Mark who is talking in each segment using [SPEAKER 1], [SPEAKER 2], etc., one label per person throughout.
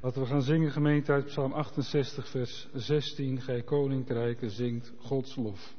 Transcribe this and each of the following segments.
[SPEAKER 1] Laten we gaan zingen, gemeente, uit Psalm 68, vers 16. Gij koninkrijken zingt Gods lof.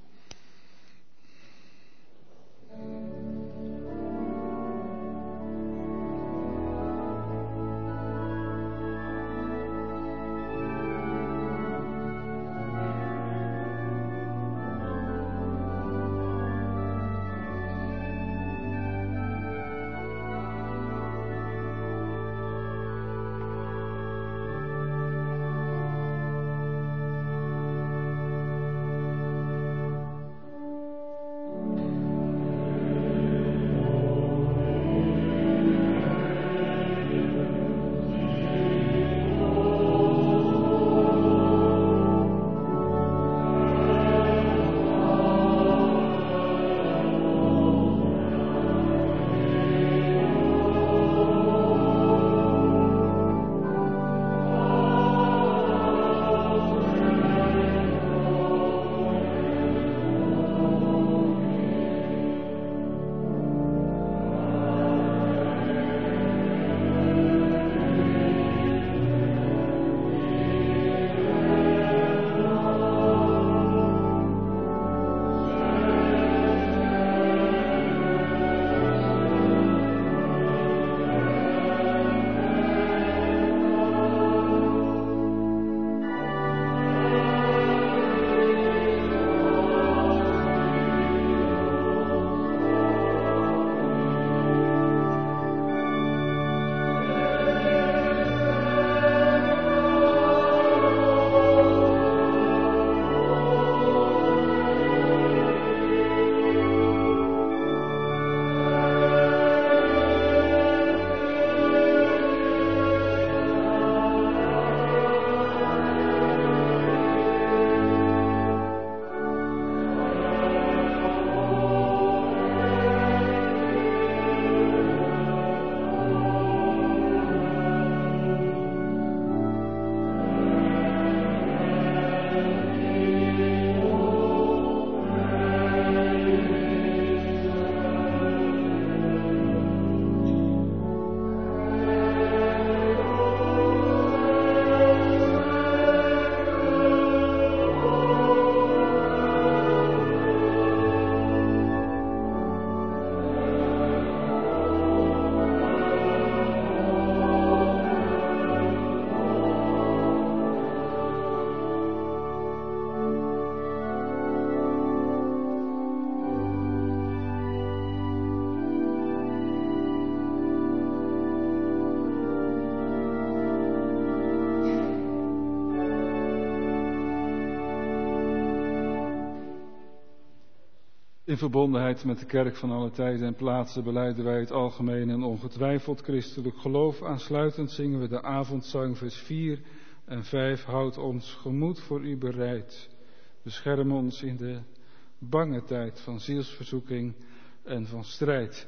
[SPEAKER 1] In verbondenheid met de kerk van alle tijden en plaatsen belijden wij het algemeen en ongetwijfeld christelijk geloof. Aansluitend zingen we de avondzang vers 4 en 5. Houd ons gemoed voor u bereid. Bescherm ons in de bange tijd van zielsverzoeking en van strijd.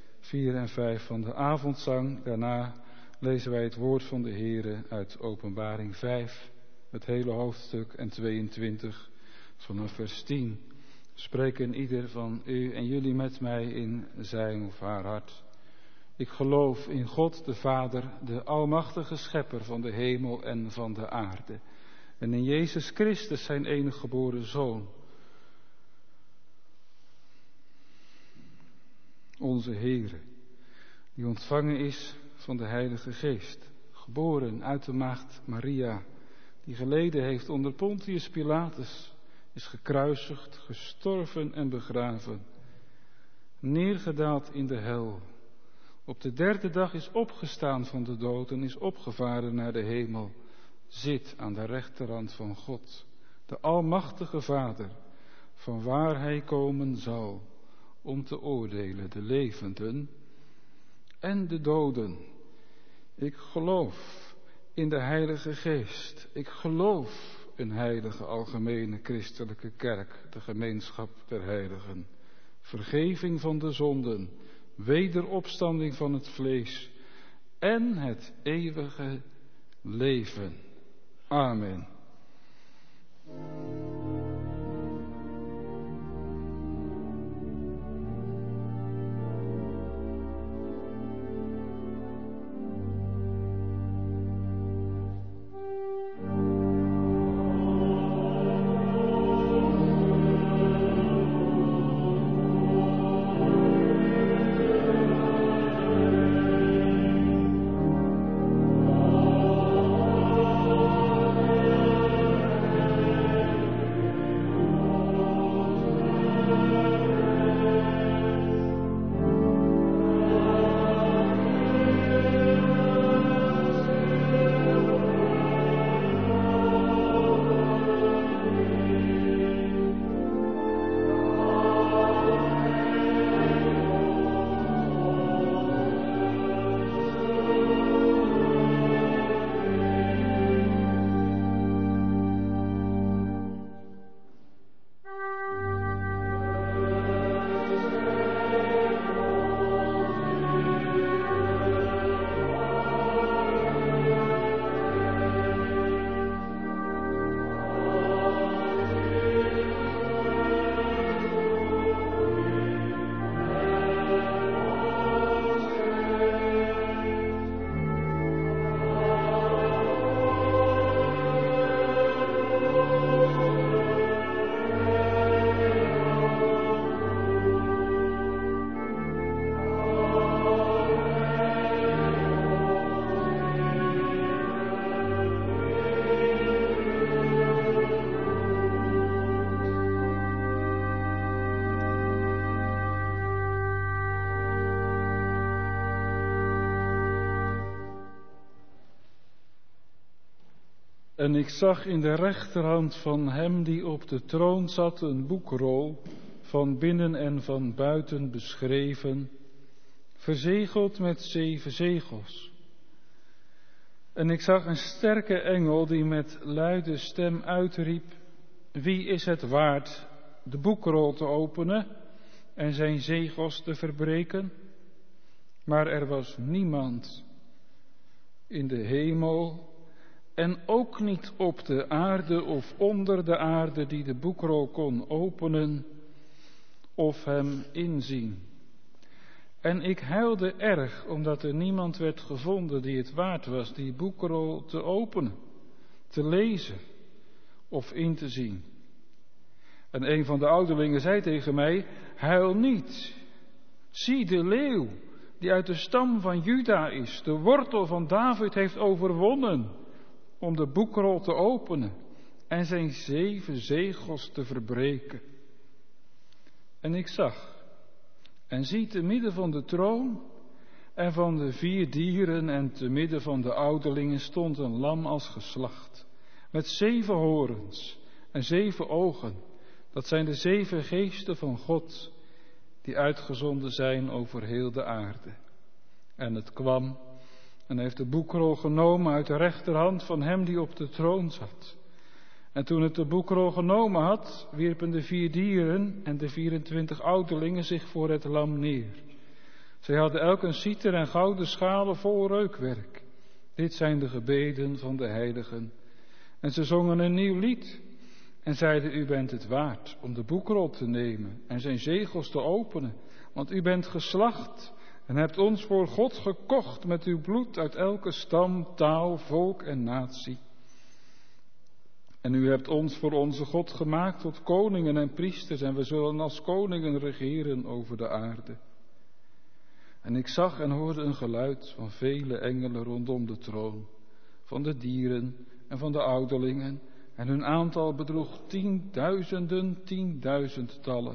[SPEAKER 1] 4 en 5 van de avondzang. Daarna lezen wij het woord van de Heere uit Openbaring 5, het hele hoofdstuk en 22 vanaf vers 10. Spreken ieder van u en jullie met mij in zijn of haar hart. Ik geloof in God de Vader, de almachtige schepper van de hemel en van de aarde. En in Jezus Christus, zijn enige geboren Zoon. Onze Heere, die ontvangen is van de Heilige Geest. Geboren uit de maagd Maria, die geleden heeft onder Pontius Pilatus. Is gekruisigd, gestorven en begraven, neergedaald in de hel. Op de derde dag is opgestaan van de dood en is opgevaren naar de hemel. Zit aan de rechterhand van God, de almachtige Vader, van waar hij komen zal, om te oordelen de levenden en de doden. Ik geloof in de Heilige Geest, ik geloof een heilige algemene christelijke kerk, de gemeenschap der heiligen, vergeving van de zonden, wederopstanding van het vlees en het eeuwige leven. Amen. En ik zag in de rechterhand van hem die op de troon zat een boekrol, van binnen en van buiten beschreven, verzegeld met 7 zegels. En ik zag een sterke engel die met luide stem uitriep: wie is het waard de boekrol te openen en zijn zegels te verbreken? Maar er was niemand in de hemel en ook niet op de aarde of onder de aarde die de boekrol kon openen of hem inzien. En ik huilde erg, omdat er niemand werd gevonden die het waard was die boekrol te openen, te lezen of in te zien. En een van de ouderlingen zei tegen mij: huil niet. Zie, de leeuw die uit de stam van Juda is, de wortel van David, heeft overwonnen om de boekrol te openen en zijn 7 zegels te verbreken. En ik zag en zie te midden van de troon en van de 4 dieren en te midden van de ouderlingen stond een lam als geslacht, met 7 horens en 7 ogen. Dat zijn de 7 geesten van God die uitgezonden zijn over heel de aarde. En het kwam en heeft de boekrol genomen uit de rechterhand van hem die op de troon zat. En toen het de boekrol genomen had, wierpen de 4 dieren en de 24 ouderlingen zich voor het lam neer. Zij hadden elk een citer en gouden schalen vol reukwerk. Dit zijn de gebeden van de heiligen. En ze zongen een nieuw lied en zeiden: u bent het waard om de boekrol te nemen en zijn zegels te openen. Want u bent geslacht en hebt ons voor God gekocht met uw bloed uit elke stam, taal, volk en natie. En u hebt ons voor onze God gemaakt tot koningen en priesters en we zullen als koningen regeren over de aarde. En ik zag en hoorde een geluid van vele engelen rondom de troon, van de dieren en van de ouderlingen. En hun aantal bedroeg 10.000, 10.000-tallen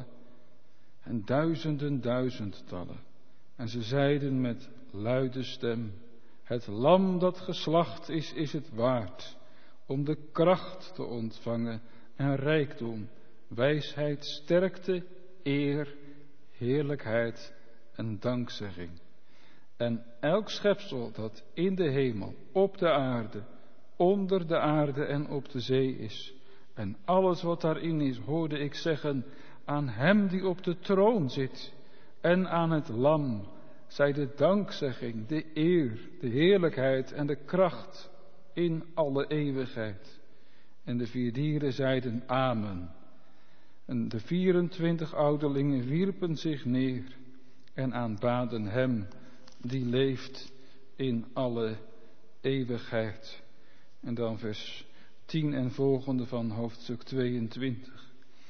[SPEAKER 1] en duizenden, duizendtallen. En ze zeiden met luide stem: het lam dat geslacht is het waard om de kracht te ontvangen en rijkdom, wijsheid, sterkte, eer, heerlijkheid en dankzegging. En elk schepsel dat in de hemel, op de aarde, onder de aarde en op de zee is, en alles wat daarin is, hoorde ik zeggen: aan hem die op de troon zit en aan het lam zij de dankzegging, de eer, de heerlijkheid en de kracht in alle eeuwigheid. En de 4 dieren zeiden amen. En de 24 ouderlingen wierpen zich neer en aanbaden hem die leeft in alle eeuwigheid. En dan vers 10 en volgende van hoofdstuk 22.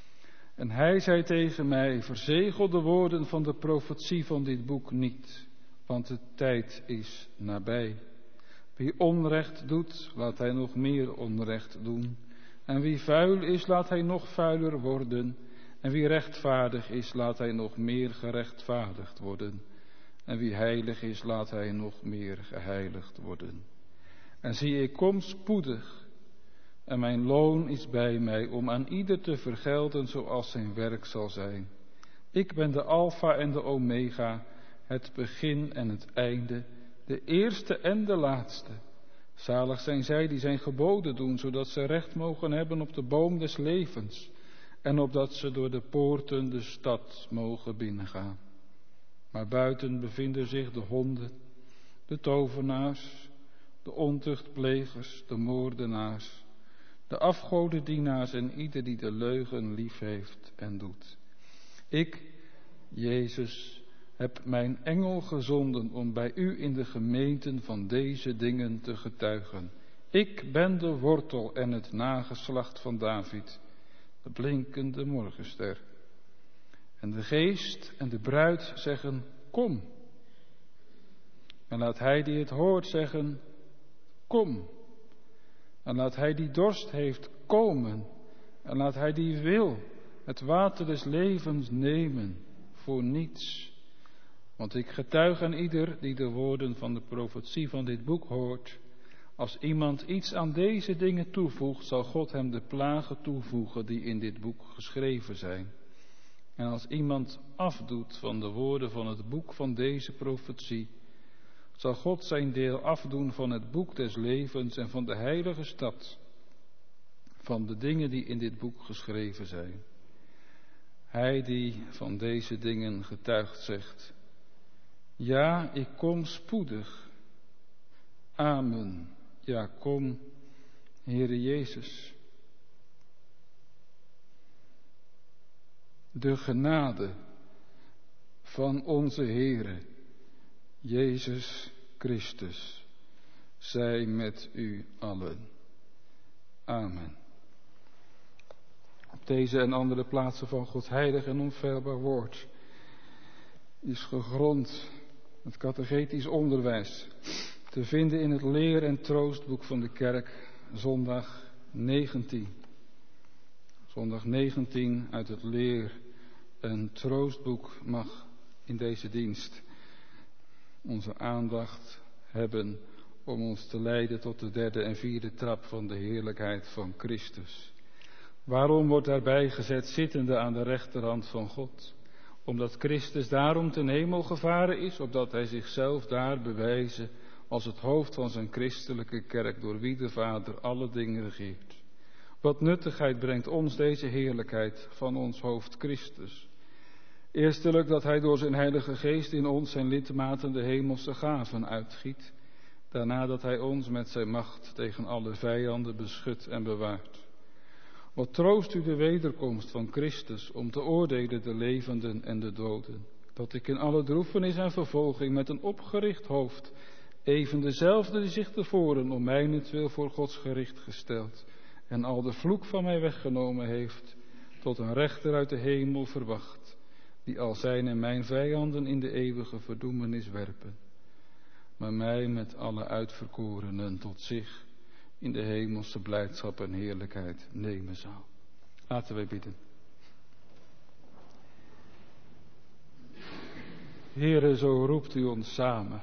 [SPEAKER 1] En hij zei tegen mij: verzegel de woorden van de profetie van dit boek niet, want de tijd is nabij. Wie onrecht doet, laat hij nog meer onrecht doen. En wie vuil is, laat hij nog vuiler worden. En wie rechtvaardig is, laat hij nog meer gerechtvaardigd worden. En wie heilig is, laat hij nog meer geheiligd worden. En zie, ik kom spoedig. En mijn loon is bij mij om aan ieder te vergelden zoals zijn werk zal zijn. Ik ben de Alpha en de Omega, het begin en het einde, de eerste en de laatste. Zalig zijn zij die zijn geboden doen, zodat ze recht mogen hebben op de boom des levens en opdat ze door de poorten de stad mogen binnengaan. Maar buiten bevinden zich de honden, de tovenaars, de ontuchtplegers, de moordenaars, de afgodendienaars en ieder die de leugen lief heeft en doet. Ik, Jezus, heb mijn engel gezonden om bij u in de gemeenten van deze dingen te getuigen. Ik ben de wortel en het nageslacht van David, de blinkende morgenster. En de geest en de bruid zeggen: kom. En laat hij die het hoort zeggen: kom. En laat hij die dorst heeft komen. En laat hij die wil het water des levens nemen voor niets. Want ik getuig aan ieder die de woorden van de profetie van dit boek hoort. Als iemand iets aan deze dingen toevoegt, zal God hem de plagen toevoegen die in dit boek geschreven zijn. En als iemand afdoet van de woorden van het boek van deze profetie, zal God zijn deel afdoen van het boek des levens en van de heilige stad, van de dingen die in dit boek geschreven zijn. Hij die van deze dingen getuigt zegt, ja, ik kom spoedig. Amen. Ja, kom, Heere Jezus. De genade van onze Heere Jezus Christus zij met u allen. Amen. Op deze en andere plaatsen van Gods heilig en onfeilbaar woord is gegrond het catechetisch onderwijs te vinden in het leer- en troostboek van de kerk, zondag 19. Zondag 19 uit het leer- en troostboek mag in deze dienst onze aandacht hebben om ons te leiden tot de derde en vierde trap van de heerlijkheid van Christus. Waarom wordt daarbij gezet zittende aan de rechterhand van God? Omdat Christus daarom ten hemel gevaren is, opdat hij zichzelf daar bewijzen als het hoofd van zijn christelijke kerk, door wie de Vader alle dingen regeert. Wat nuttigheid brengt ons deze heerlijkheid van ons hoofd Christus? Eerstelijk dat hij door zijn heilige geest in ons zijn lidmaten de hemelse gaven uitgiet. Daarna dat hij ons met zijn macht tegen alle vijanden beschut en bewaart. Wat troost u de wederkomst van Christus om te oordelen de levenden en de doden. Dat ik in alle droefenis en vervolging met een opgericht hoofd, even dezelfde die zich tevoren om mijnentwil voor Gods gericht gesteld en al de vloek van mij weggenomen heeft, tot een rechter uit de hemel verwacht, die al zijn en mijn vijanden in de eeuwige verdoemenis werpen, maar mij met alle uitverkorenen tot zich in de hemelse blijdschap en heerlijkheid nemen zal. Laten wij bidden. Heere, zo roept u ons samen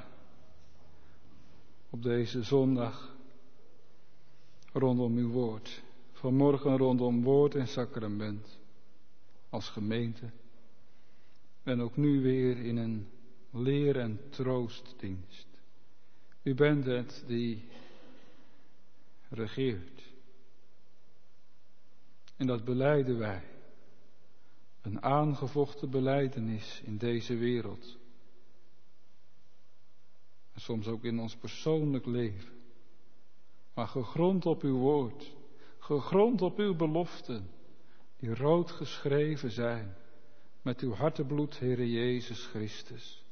[SPEAKER 1] op deze zondag rondom uw woord. Vanmorgen rondom woord en sacrament als gemeente. En ook nu weer in een leer- en troostdienst. U bent het die regeert. En dat belijden wij. Een aangevochten belijdenis in deze wereld. En soms ook in ons persoonlijk leven. Maar gegrond op uw woord. Gegrond op uw beloften. Die rood geschreven zijn. Met uw hartebloed, Heere Jezus Christus.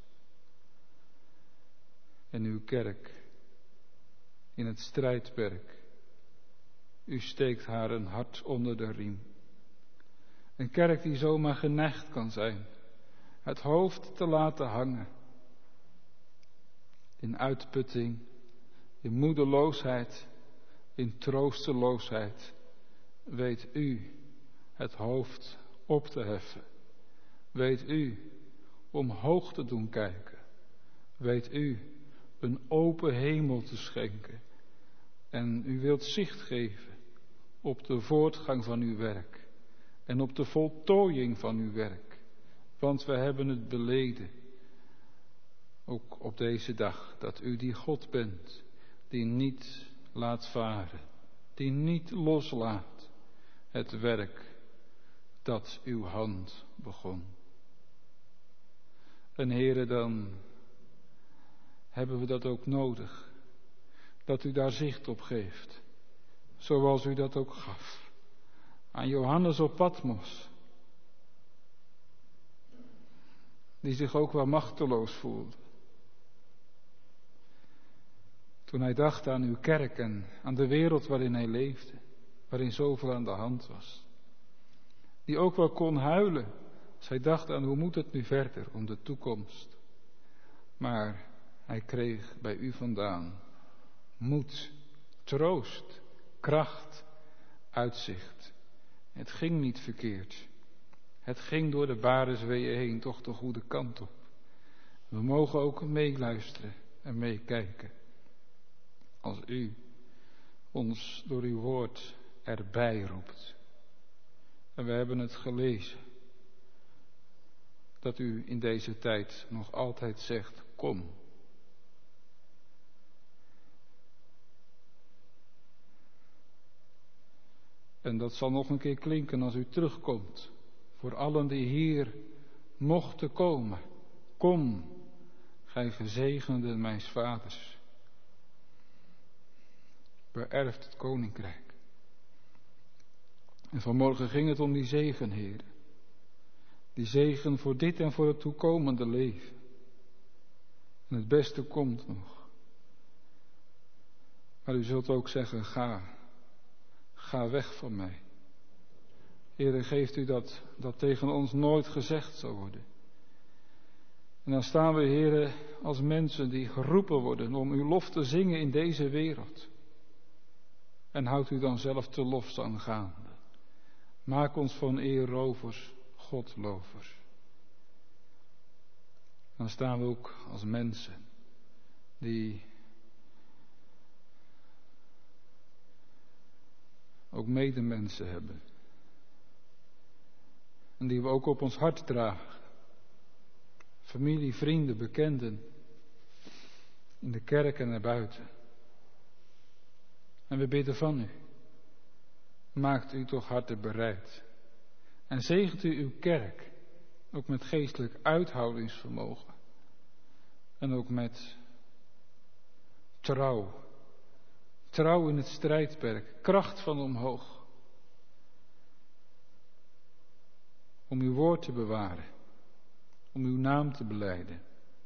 [SPEAKER 1] En uw kerk. In het strijdperk. U steekt haar een hart onder de riem. Een kerk die zomaar geneigd kan zijn. Het hoofd te laten hangen. In uitputting. In moedeloosheid. In troosteloosheid. Weet u het hoofd op te heffen. Weet u omhoog te doen kijken. Weet u een open hemel te schenken. En u wilt zicht geven op de voortgang van uw werk. En op de voltooiing van uw werk. Want we hebben het beleden. Ook op deze dag. Dat u die God bent. Die niet laat varen. Die niet loslaat. Het werk dat uw hand begon. En Heere, dan hebben we dat ook nodig. Dat u daar zicht op geeft. Zoals u dat ook gaf. Aan Johannes op Patmos. Die zich ook wel machteloos voelde. Toen hij dacht aan uw kerk en aan de wereld waarin hij leefde. Waarin zoveel aan de hand was. Die ook wel kon huilen. Als hij dacht aan hoe moet het nu verder om de toekomst. Maar hij kreeg bij u vandaan moed, troost, kracht, uitzicht. Het ging niet verkeerd. Het ging door de baresweeën heen toch de goede kant op. We mogen ook meeluisteren en meekijken. Als u ons door uw woord erbij roept. En we hebben het gelezen. Dat u in deze tijd nog altijd zegt, kom. En dat zal nog een keer klinken als u terugkomt. Voor allen die hier mochten komen. Kom, gij gezegenden mijns vaders. Beërft het koninkrijk. En vanmorgen ging het om die zegen, Heer. Die zegen voor dit en voor het toekomende leven. En het beste komt nog. Maar u zult ook zeggen, ga weg van mij. Heere, geeft u dat tegen ons nooit gezegd zou worden. En dan staan we, Heere, als mensen die geroepen worden om uw lof te zingen in deze wereld. En houdt u dan zelf te lofzang gaande. Maak ons van eerrovers Godlovers. Dan staan we ook als mensen die ook medemensen hebben. En die we ook op ons hart dragen. Familie, vrienden, bekenden. In de kerk en erbuiten. En we bidden van u. Maakt u toch harten bereid. En zegent u uw kerk. Ook met geestelijk uithoudingsvermogen. En ook met trouw. Trouw in het strijdperk. Kracht van omhoog. Om uw woord te bewaren. Om uw naam te belijden.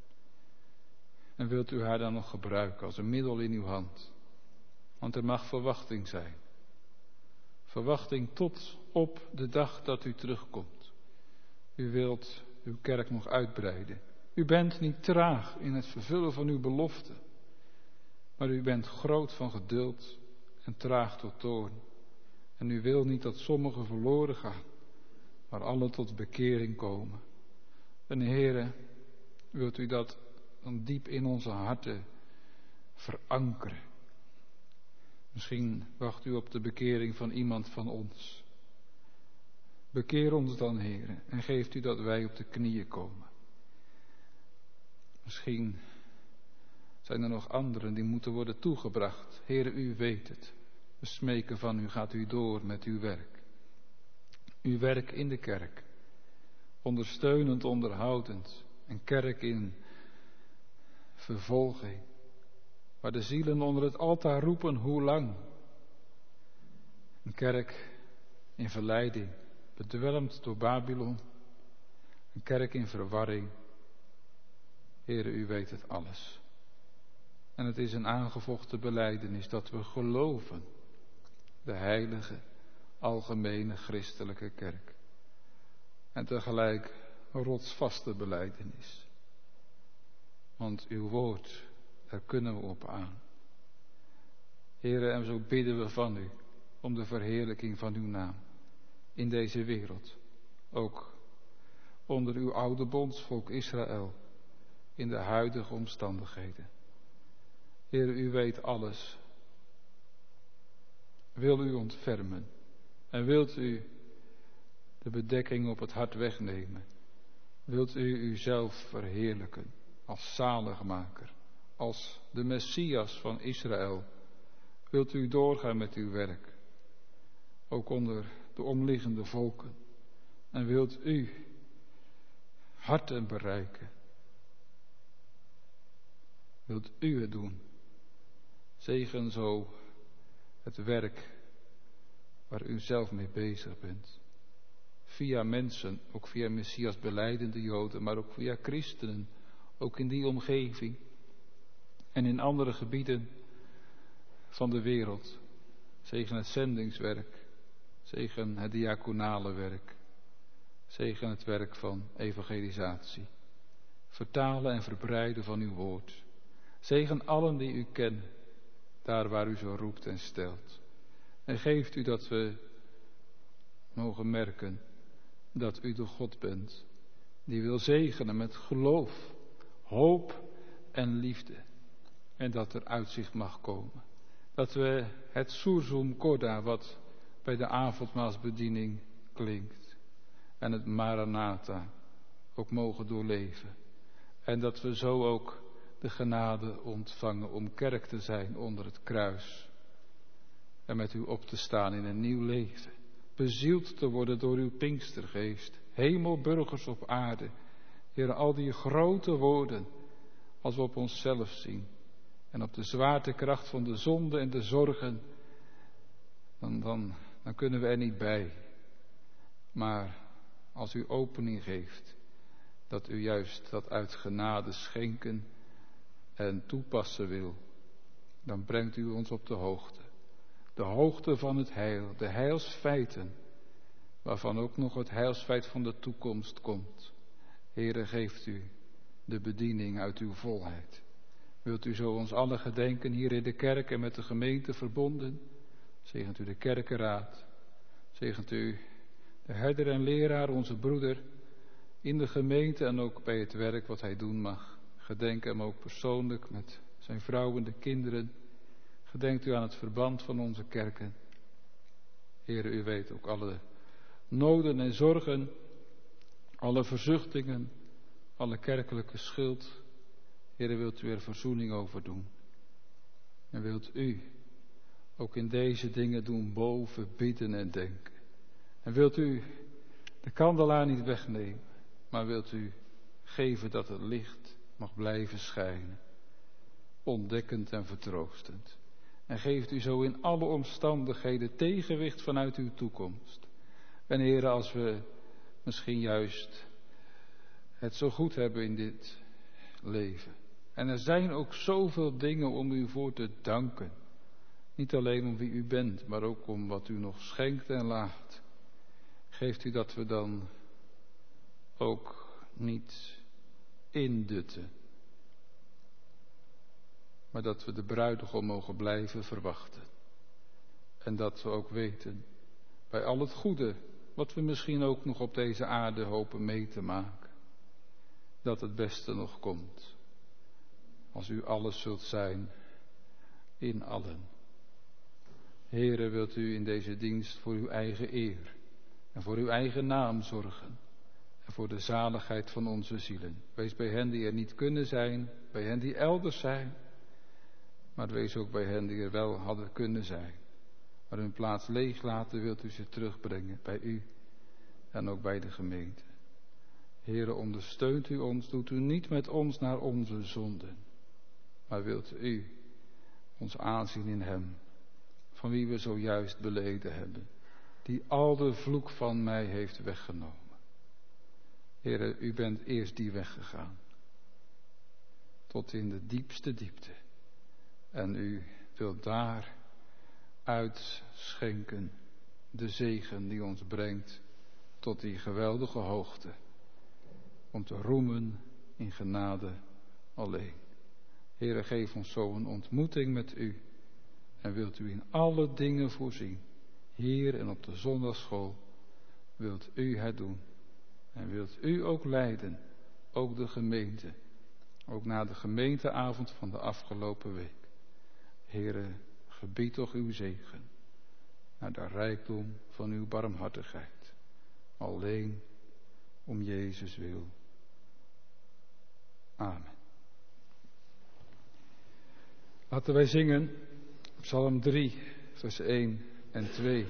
[SPEAKER 1] En wilt u haar dan nog gebruiken als een middel in uw hand. Want er mag verwachting zijn. Verwachting tot op de dag dat u terugkomt. U wilt uw kerk nog uitbreiden. U bent niet traag in het vervullen van uw belofte. Maar u bent groot van geduld en traag tot toorn. En u wil niet dat sommigen verloren gaan, maar allen tot bekering komen. En Heere, wilt u dat dan diep in onze harten verankeren. Misschien wacht u op de bekering van iemand van ons. Bekeer ons dan, Heere, en geeft u dat wij op de knieën komen. Misschien zijn er nog anderen die moeten worden toegebracht. Heere, u weet het. We smeken van u, gaat u door met uw werk. Uw werk in de kerk. Ondersteunend, onderhoudend. Een kerk in vervolging. Waar de zielen onder het altaar roepen, hoe lang? Een kerk in verleiding, bedwelmd door Babylon. Een kerk in verwarring. Heere, u weet het alles. En het is een aangevochten belijdenis dat we geloven. De heilige, algemene christelijke kerk. En tegelijk een rotsvaste belijdenis. Want uw woord, daar kunnen we op aan. Heere, en zo bidden we van u om de verheerlijking van uw naam in deze wereld. Ook onder uw oude bondsvolk Israël in de huidige omstandigheden. Heere, u weet alles. Wil u ontfermen en wilt u de bedekking op het hart wegnemen. Wilt u uzelf verheerlijken als zaligmaker, als de Messias van Israël. Wilt u doorgaan met uw werk, ook onder de omliggende volken. En wilt u harten bereiken. Wilt u het doen. Zegen zo het werk waar u zelf mee bezig bent. Via mensen, ook via Messias belijdende Joden, maar ook via christenen, ook in die omgeving en in andere gebieden van de wereld. Zegen het zendingswerk, zegen het diaconale werk, zegen het werk van evangelisatie. Vertalen en verbreiden van uw woord. Zegen allen die u kennen, daar waar u zo roept en stelt. En geeft u dat we mogen merken dat u de God bent, die wil zegenen met geloof, hoop en liefde. En dat er uitzicht mag komen. Dat we het Sursum Corda, wat bij de avondmaalsbediening klinkt, en het Maranatha ook mogen doorleven. En dat we zo ook de genade ontvangen om kerk te zijn onder het kruis. En met u op te staan in een nieuw leven. Bezield te worden door uw Pinkstergeest. Hemelburgers op aarde. Heer, al die grote woorden, als we op onszelf zien. En op de zwaartekracht van de zonde en de zorgen. Dan kunnen we er niet bij. Maar als u opening geeft. Dat u juist dat uit genade schenken en toepassen wil. Dan brengt u ons op de hoogte. De hoogte van het heil, de heilsfeiten. Waarvan ook nog het heilsfeit van de toekomst komt. Heere, geeft u de bediening uit uw volheid. Wilt u zo ons allen gedenken hier in de kerk en met de gemeente verbonden? Zegent u de kerkenraad. Zegent u de herder en leraar, onze broeder, in de gemeente en ook bij het werk wat hij doen mag. Gedenk hem ook persoonlijk met zijn vrouw en de kinderen. Gedenkt u aan het verband van onze kerken. Heere, u weet ook alle noden en zorgen, alle verzuchtingen, alle kerkelijke schuld. Heere, wilt u er verzoening over doen. En wilt u ook in deze dingen doen boven bidden en denken. En wilt u de kandelaar niet wegnemen, maar wilt u geven dat het licht mag blijven schijnen. Ontdekkend en vertroostend. En geeft u zo in alle omstandigheden tegenwicht vanuit uw toekomst. En Heere, als we misschien juist het zo goed hebben in dit leven. En er zijn ook zoveel dingen om u voor te danken. Niet alleen om wie u bent, maar ook om wat u nog schenkt en laat. Geeft u dat we dan ook niet indutten. Maar dat we de bruidegom mogen blijven verwachten. En dat we ook weten, bij al het goede, wat we misschien ook nog op deze aarde hopen mee te maken, dat het beste nog komt. Als u alles zult zijn, in allen. Heere, wilt u in deze dienst voor uw eigen eer en voor uw eigen naam zorgen. En voor de zaligheid van onze zielen. Wees bij hen die er niet kunnen zijn, bij hen die elders zijn. Maar wees ook bij hen die er wel hadden kunnen zijn. Maar hun plaats leeg laten, wilt u ze terugbrengen bij u en ook bij de gemeente. Heere, ondersteunt u ons, doet u niet met ons naar onze zonden. Maar wilt u ons aanzien in hem, van wie we zojuist beleden hebben. Die al de vloek van mij heeft weggenomen. Heere, u bent eerst die weggegaan. Tot in de diepste diepte. En u wilt daar uitschenken de zegen die ons brengt tot die geweldige hoogte. Om te roemen in genade alleen. Heere, geef ons zo een ontmoeting met u. En wilt u in alle dingen voorzien. Hier en op de zondagsschool wilt u het doen. En wilt u ook leiden, ook de gemeente, ook na de gemeenteavond van de afgelopen week. Heere, gebied toch uw zegen, naar de rijkdom van uw barmhartigheid, alleen om Jezus wil. Amen. Laten wij zingen, Psalm 3, vers 1 en 2.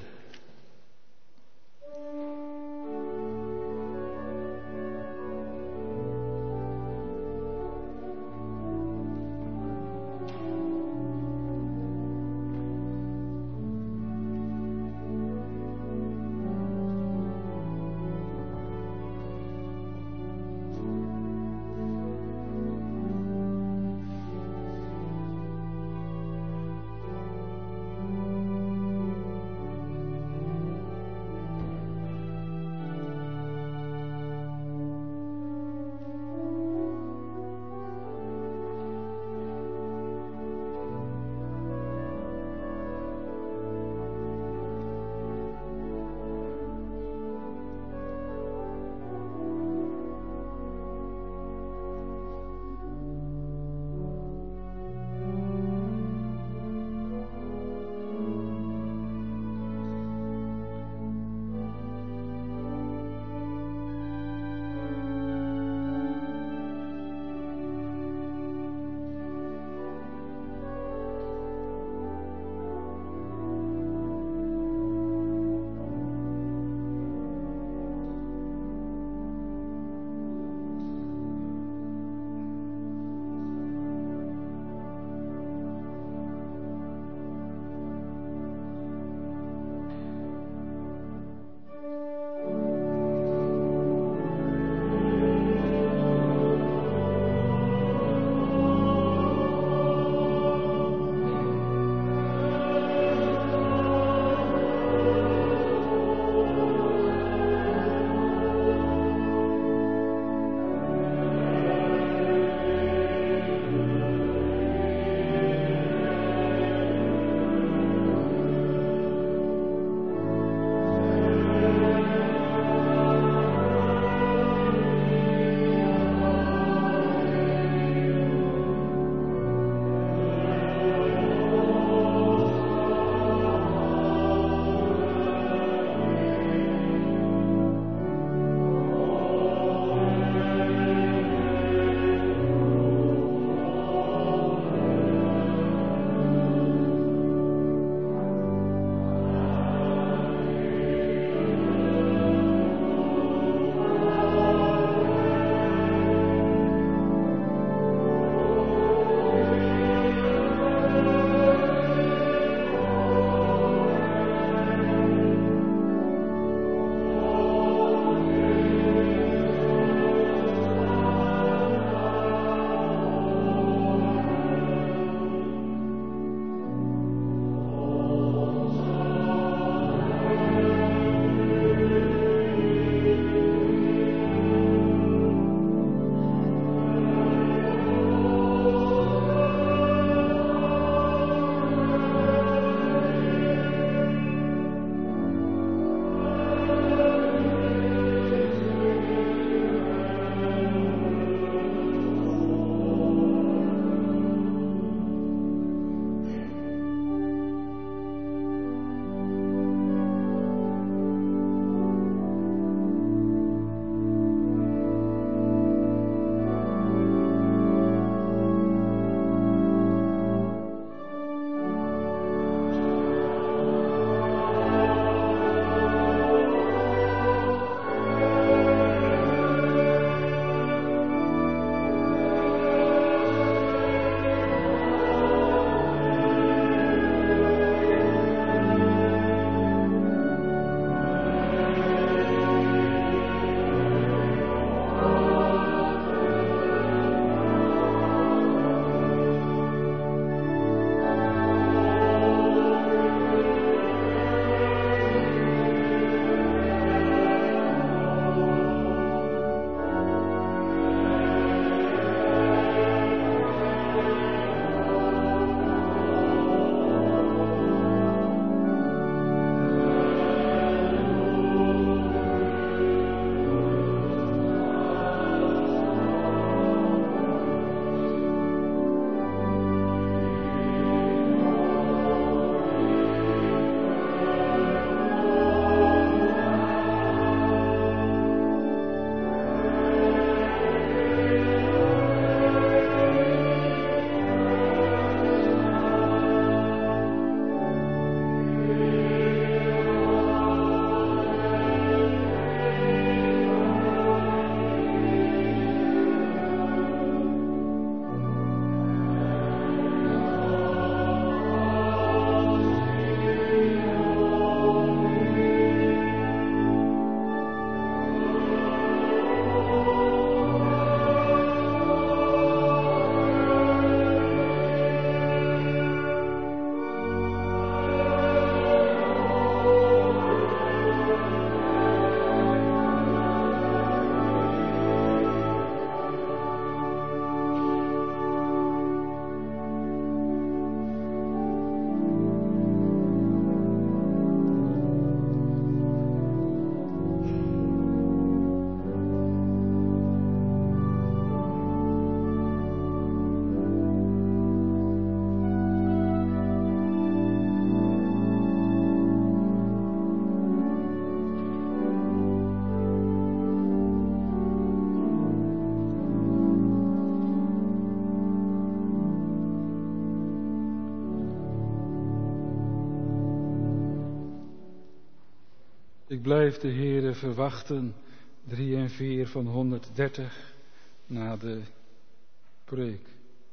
[SPEAKER 1] Ik blijf de Heere verwachten, 3 en 4 van 130 na de preek.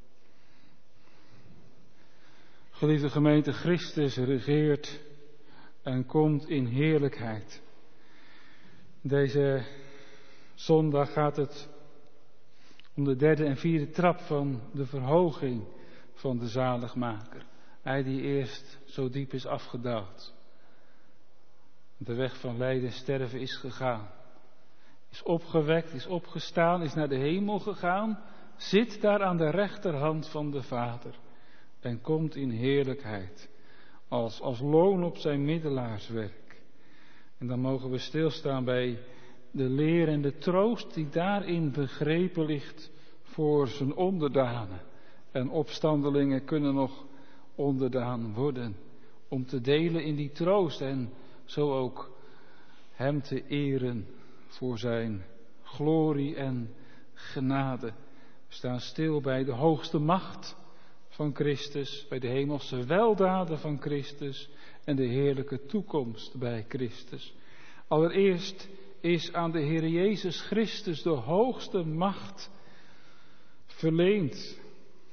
[SPEAKER 1] Geliefde gemeente, Christus regeert en komt in heerlijkheid. Deze zondag gaat het om de 3e en 4e trap van de verhoging van de zaligmaker. Hij die eerst zo diep is afgedaald. De weg van lijden en sterven is gegaan. Is opgewekt, is opgestaan, is naar de hemel gegaan. Zit daar aan de rechterhand van de Vader. En komt in heerlijkheid. Als loon op zijn middelaarswerk. En dan mogen we stilstaan bij de leer en de troost die daarin begrepen ligt voor zijn onderdanen. En opstandelingen kunnen nog onderdaan worden. Om te delen in die troost en zo ook hem te eren voor zijn glorie en genade. We staan stil bij de hoogste macht van Christus, bij de hemelse weldaden van Christus en de heerlijke toekomst bij Christus. Allereerst is aan de Heer Jezus Christus de hoogste macht verleend.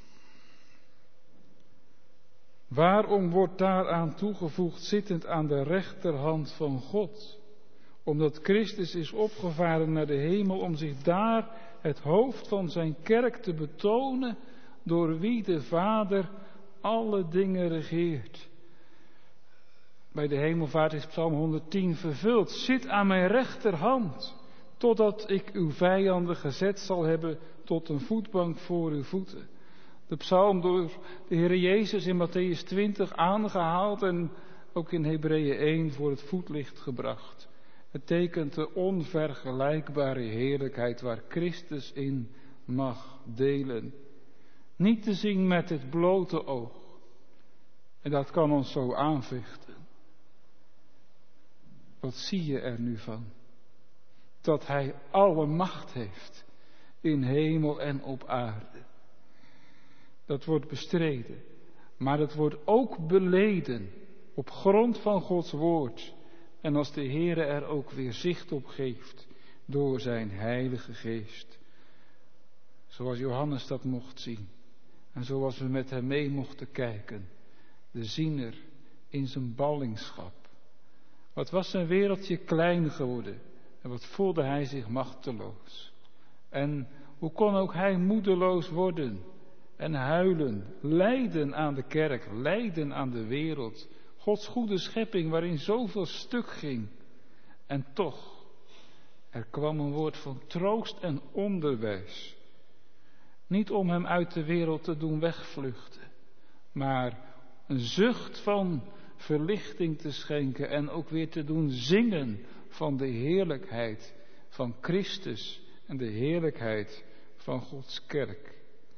[SPEAKER 1] Waarom wordt daaraan toegevoegd zittend aan de rechterhand van God? Omdat Christus is opgevaren naar de hemel om zich daar het hoofd van zijn kerk te betonen, door wie de Vader alle dingen regeert. Bij de hemelvaart is Psalm 110 vervuld. Zit aan mijn rechterhand, totdat ik uw vijanden gezet zal hebben tot een voetbank voor uw voeten. De psalm door de Heer Jezus in Mattheüs 20 aangehaald en ook in Hebreeën 1 voor het voetlicht gebracht. Het tekent de onvergelijkbare heerlijkheid waar Christus in mag delen. Niet te zien met het blote oog. En dat kan ons zo aanvechten. Wat zie je er nu van? Dat hij alle macht heeft in hemel en op aarde. Dat wordt bestreden, maar dat wordt ook beleden op grond van Gods woord. En als de Heere er ook weer zicht op geeft door zijn Heilige Geest. Zoals Johannes dat mocht zien. En zoals we met hem mee mochten kijken. De ziener in zijn ballingschap. Wat was zijn wereldje klein geworden. En wat voelde hij zich machteloos. En hoe kon ook hij moedeloos worden. En huilen, lijden aan de kerk, lijden aan de wereld. Gods goede schepping waarin zoveel stuk ging. En toch, er kwam een woord van troost en onderwijs. Niet om hem uit de wereld te doen wegvluchten, maar een zucht van verlichting te schenken en ook weer te doen zingen van de heerlijkheid van Christus en de heerlijkheid van Gods kerk.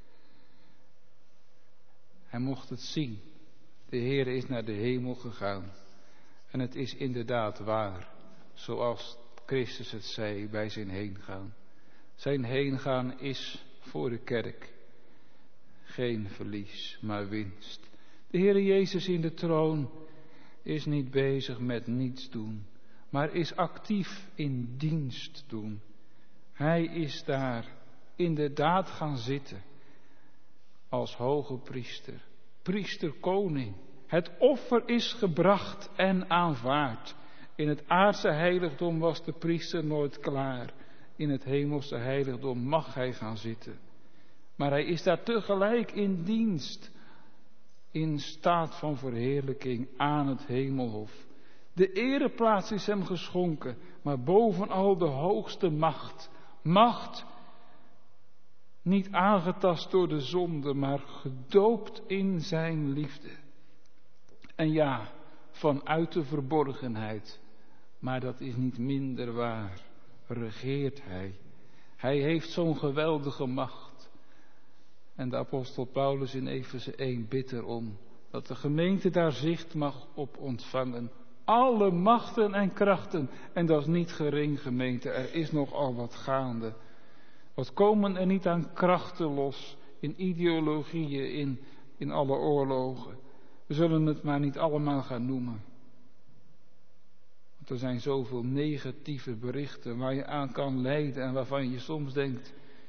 [SPEAKER 1] Hij mocht het zien. De Heer is naar de hemel gegaan. En het is inderdaad waar, zoals Christus het zei bij zijn heengaan. Zijn heengaan is voor de kerk geen verlies, maar winst. De Heer Jezus in de troon is niet bezig met niets doen, maar is actief in dienst doen. Hij is daar inderdaad gaan zitten als hoge priester, priester-koning. Het offer is gebracht en aanvaard. In het aardse heiligdom was de priester nooit klaar. In het hemelse heiligdom mag hij gaan zitten. Maar hij is daar tegelijk in dienst. In staat van verheerlijking aan het hemelhof. De ereplaats is hem geschonken. Maar bovenal de hoogste macht. Macht niet aangetast door de zonde, maar gedoopt in zijn liefde. En ja, vanuit de verborgenheid. Maar dat is niet minder waar. Regeert hij. Hij heeft zo'n geweldige macht. En de apostel Paulus in Efeze 1 bidt erom dat de gemeente daar zicht mag op ontvangen. Alle machten en krachten. En dat is niet gering, gemeente. Er is nogal wat gaande. Wat komen er niet aan krachten los in ideologieën, in alle oorlogen. We zullen het maar niet allemaal gaan noemen. Want er zijn zoveel negatieve berichten waar je aan kan lijden en waarvan je soms denkt,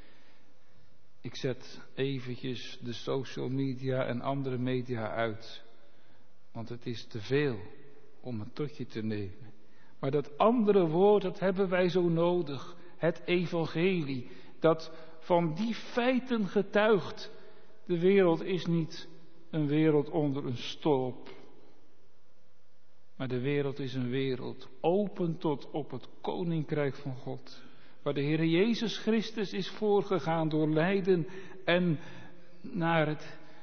[SPEAKER 1] ik zet eventjes de social media en andere media uit. Want het is te veel om het tot je te nemen. Maar dat andere woord, dat hebben wij zo nodig. Het evangelie, dat van die feiten getuigt. De wereld is niet een wereld onder een stolp. Maar de wereld is een wereld open tot op het koninkrijk van God. Waar de Heer Jezus Christus is voorgegaan door lijden en naar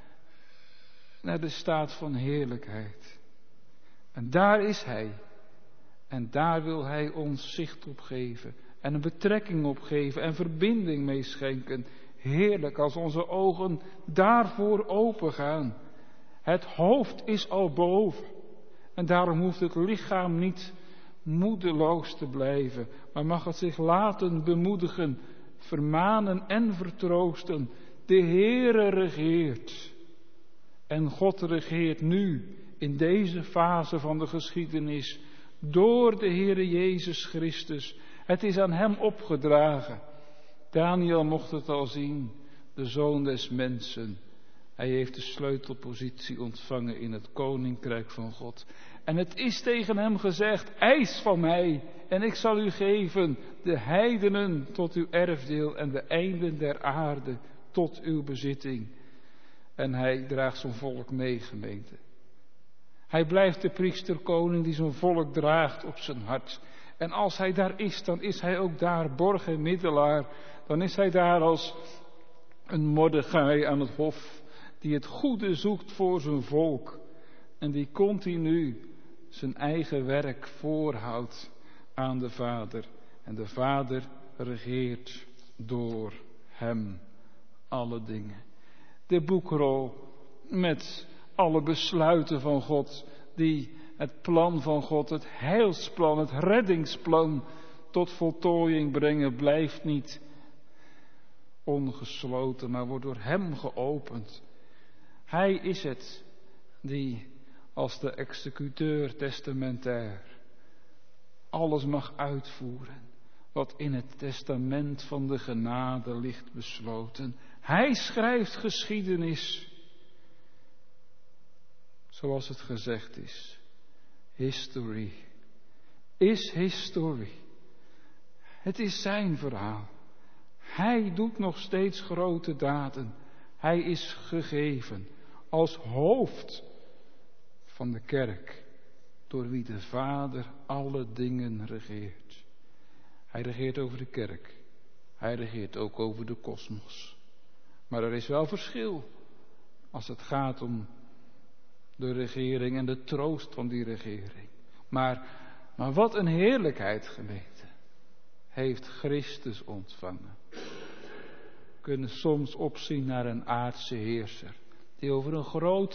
[SPEAKER 1] de staat van heerlijkheid. En daar is Hij. En daar wil Hij ons zicht op geven. En een betrekking op geven en verbinding mee schenken. Heerlijk als onze ogen daarvoor open gaan. Het hoofd is al boven. En daarom hoeft het lichaam niet moedeloos te blijven. Maar mag het zich laten bemoedigen, vermanen en vertroosten. De Heere regeert. En God regeert nu in deze fase van de geschiedenis door de Heere Jezus Christus. Het is aan Hem opgedragen. Daniel mocht het al zien, de Zoon des Mensen. Hij heeft de sleutelpositie ontvangen in het Koninkrijk van God. En het is tegen hem gezegd, eis van mij en ik zal u geven de heidenen tot uw erfdeel en de einden der aarde tot uw bezitting. En hij draagt zijn volk mee, gemeente. Hij blijft de priesterkoning die zijn volk draagt op zijn hart. En als hij daar is, dan is hij ook daar borg en middelaar. Dan is hij daar als een Mordechai aan het hof, die het goede zoekt voor zijn volk. En die continu zijn eigen werk voorhoudt aan de Vader. En de Vader regeert door hem alle dingen. De boekrol met alle besluiten van God, die het plan van God, het heilsplan, het reddingsplan tot voltooiing brengen, blijft niet ongesloten, maar wordt door hem geopend. Hij is het die als de executeur testamentair alles mag uitvoeren wat in het testament van de genade ligt besloten. Hij schrijft geschiedenis zoals het gezegd is. History is history. Het is zijn verhaal. Hij doet nog steeds grote daden. Hij is gegeven als hoofd van de kerk, door wie de Vader alle dingen regeert. Hij regeert over de kerk. Hij regeert ook over de kosmos. Maar er is wel verschil als het gaat om de regering en de troost van die regering. Maar wat een heerlijkheid, gemeente, heeft Christus ontvangen. We kunnen soms opzien naar een aardse heerser die over een groot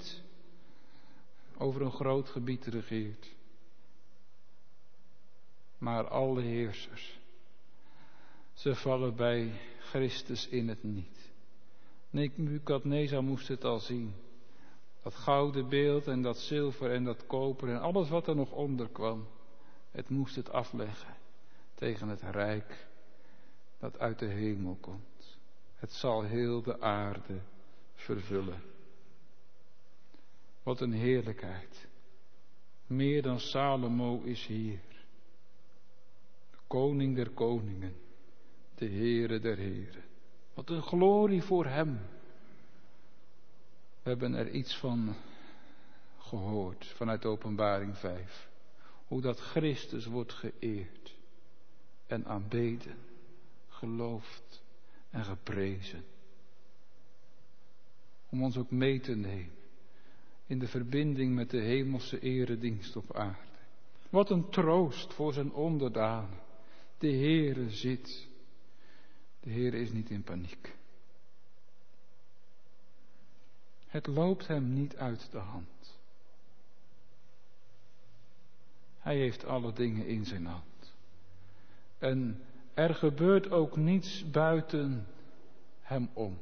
[SPEAKER 1] gebied regeert. Maar alle heersers, ze vallen bij Christus in het niet. Nebukadnezar moest het al zien. Dat gouden beeld en dat zilver en dat koper en alles wat er nog onder kwam. Het moest het afleggen tegen het rijk dat uit de hemel komt. Het zal heel de aarde vervullen. Wat een heerlijkheid. Meer dan Salomo is hier. De koning der koningen. De Heere der heren. Wat een glorie voor hem. We hebben er iets van gehoord vanuit Openbaring 5. Hoe dat Christus wordt geëerd en aanbeden, geloofd en geprezen. Om ons ook mee te nemen in de verbinding met de hemelse eredienst op aarde. Wat een troost voor zijn onderdanen. De Heere zit. De Heere is niet in paniek. Het loopt hem niet uit de hand. Hij heeft alle dingen in zijn hand. En er gebeurt ook niets buiten hem om.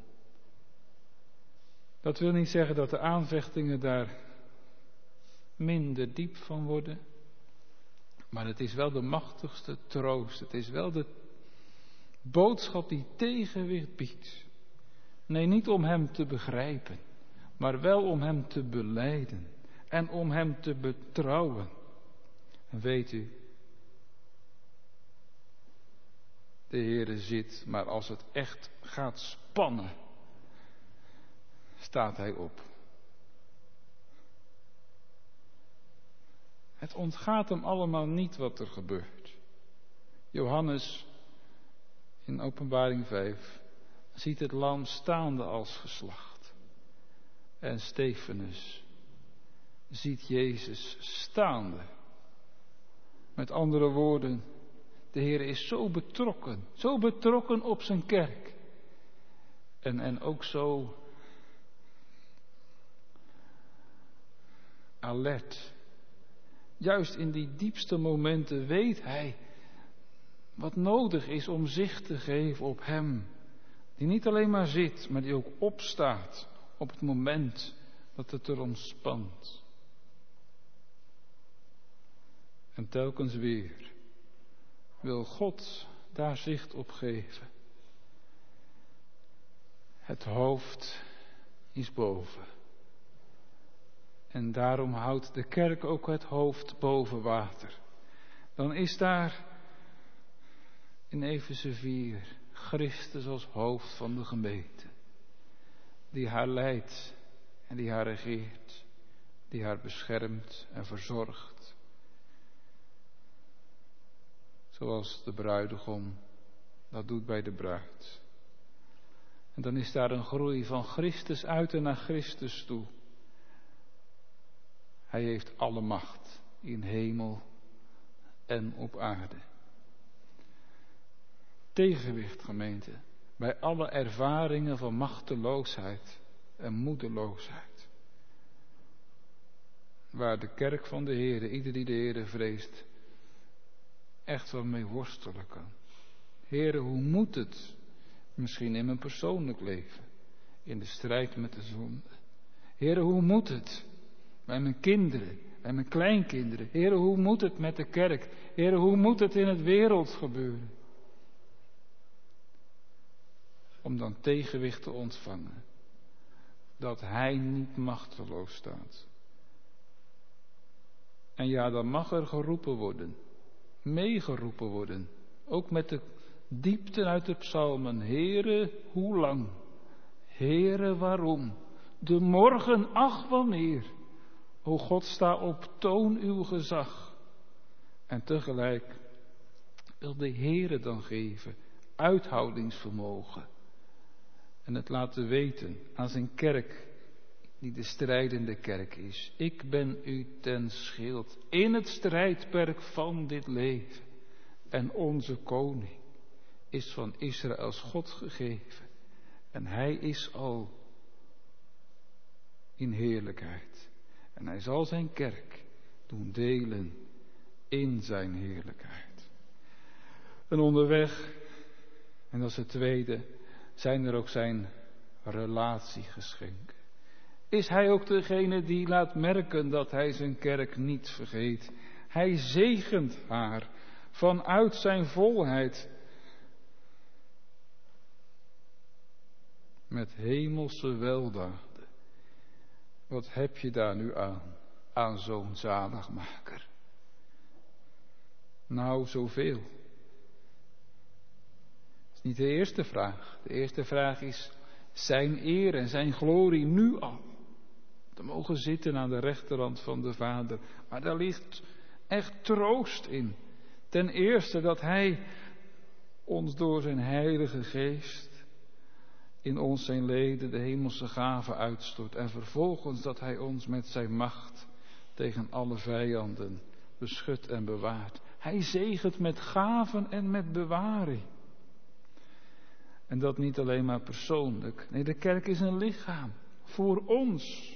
[SPEAKER 1] Dat wil niet zeggen dat de aanvechtingen daar minder diep van worden. Maar het is wel de machtigste troost. Het is wel de boodschap die tegenwicht biedt. Nee, niet om hem te begrijpen, maar wel om hem te belijden en om hem te betrouwen. En weet u, de Heere zit, maar als het echt gaat spannen, staat hij op. Het ontgaat hem allemaal niet wat er gebeurt. Johannes in Openbaring 5 ziet het lam staande als geslacht. En Stefanus ziet Jezus staande. Met andere woorden, de Heer is zo betrokken op zijn kerk. En ook zo alert. Juist in die diepste momenten weet hij wat nodig is om zicht te geven op hem. Die niet alleen maar zit, maar die ook opstaat op het moment dat het erom spant. En telkens weer wil God daar zicht op geven. Het hoofd is boven. En daarom houdt de kerk ook het hoofd boven water. Dan is daar in Efeze 4 Christus als hoofd van de gemeente. Die haar leidt en die haar regeert. Die haar beschermt en verzorgt. Zoals de bruidegom dat doet bij de bruid. En dan is daar een groei van Christus uit en naar Christus toe. Hij heeft alle macht in hemel en op aarde. Tegenwicht, gemeente, bij alle ervaringen van machteloosheid en moedeloosheid. Waar de kerk van de Heere, ieder die de Heere vreest, echt wel mee worstelen kan. Heere, hoe moet het? Misschien in mijn persoonlijk leven, in de strijd met de zonde. Heere, hoe moet het? Bij mijn kinderen, bij mijn kleinkinderen. Heere, hoe moet het met de kerk? Heere, hoe moet het in het wereld gebeuren? Om dan tegenwicht te ontvangen. Dat hij niet machteloos staat. En ja, dan mag er geroepen worden. Meegeroepen worden. Ook met de diepten uit de psalmen. Heere, hoe lang? Heere, waarom? De morgen, ach wanneer? O God, sta op, toon uw gezag. En tegelijk wil de Heere dan geven uithoudingsvermogen. En het laten weten aan zijn kerk, die de strijdende kerk is. Ik ben u ten schild in het strijdperk van dit leven. En onze koning is van Israëls God gegeven. En hij is al in heerlijkheid. En hij zal zijn kerk doen delen in zijn heerlijkheid. En onderweg, en dat is het tweede, zijn er ook zijn relatiegeschenken. Is hij ook degene die laat merken dat hij zijn kerk niet vergeet. Hij zegent haar vanuit zijn volheid. Met hemelse weldaden. Wat heb je daar nu aan zo'n zaligmaker? Nou, zoveel. Dat is niet de eerste vraag. De eerste vraag is zijn eer en zijn glorie nu al. Te mogen zitten aan de rechterhand van de Vader. Maar daar ligt echt troost in. Ten eerste dat hij ons door zijn heilige geest in ons zijn leden de hemelse gaven uitstort. En vervolgens dat hij ons met zijn macht tegen alle vijanden beschut en bewaart. Hij zegent met gaven en met bewaring. En dat niet alleen maar persoonlijk. Nee, de kerk is een lichaam. Voor ons.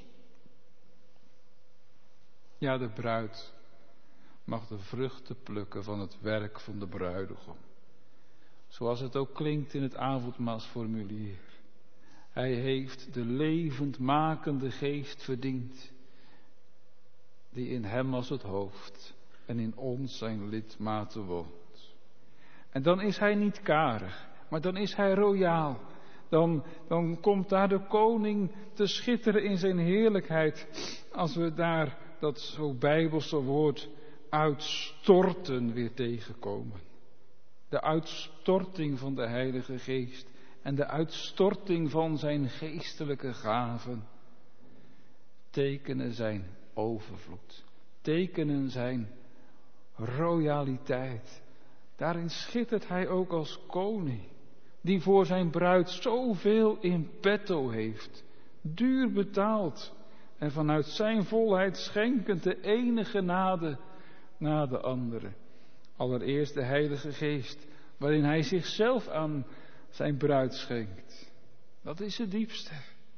[SPEAKER 1] Ja, de bruid mag de vruchten plukken van het werk van de bruidegom. Zoals het ook klinkt in het avondmaalsformulier. Hij heeft de levendmakende geest verdiend. Die in hem als het hoofd en in ons zijn lidmaten woont. En dan is hij niet karig, maar dan is hij royaal. Dan komt daar de koning te schitteren in zijn heerlijkheid. Als we daar dat zo bijbelse woord uitstorten weer tegenkomen. De uitstorting van de Heilige Geest en de uitstorting van zijn geestelijke gaven tekenen zijn overvloed, tekenen zijn royaliteit. Daarin schittert hij ook als koning, die voor zijn bruid zoveel in petto heeft, duur betaald en vanuit zijn volheid schenkend de ene genade na de andere. Allereerst de Heilige Geest, waarin hij zichzelf aan zijn bruid schenkt. Dat is het diepste.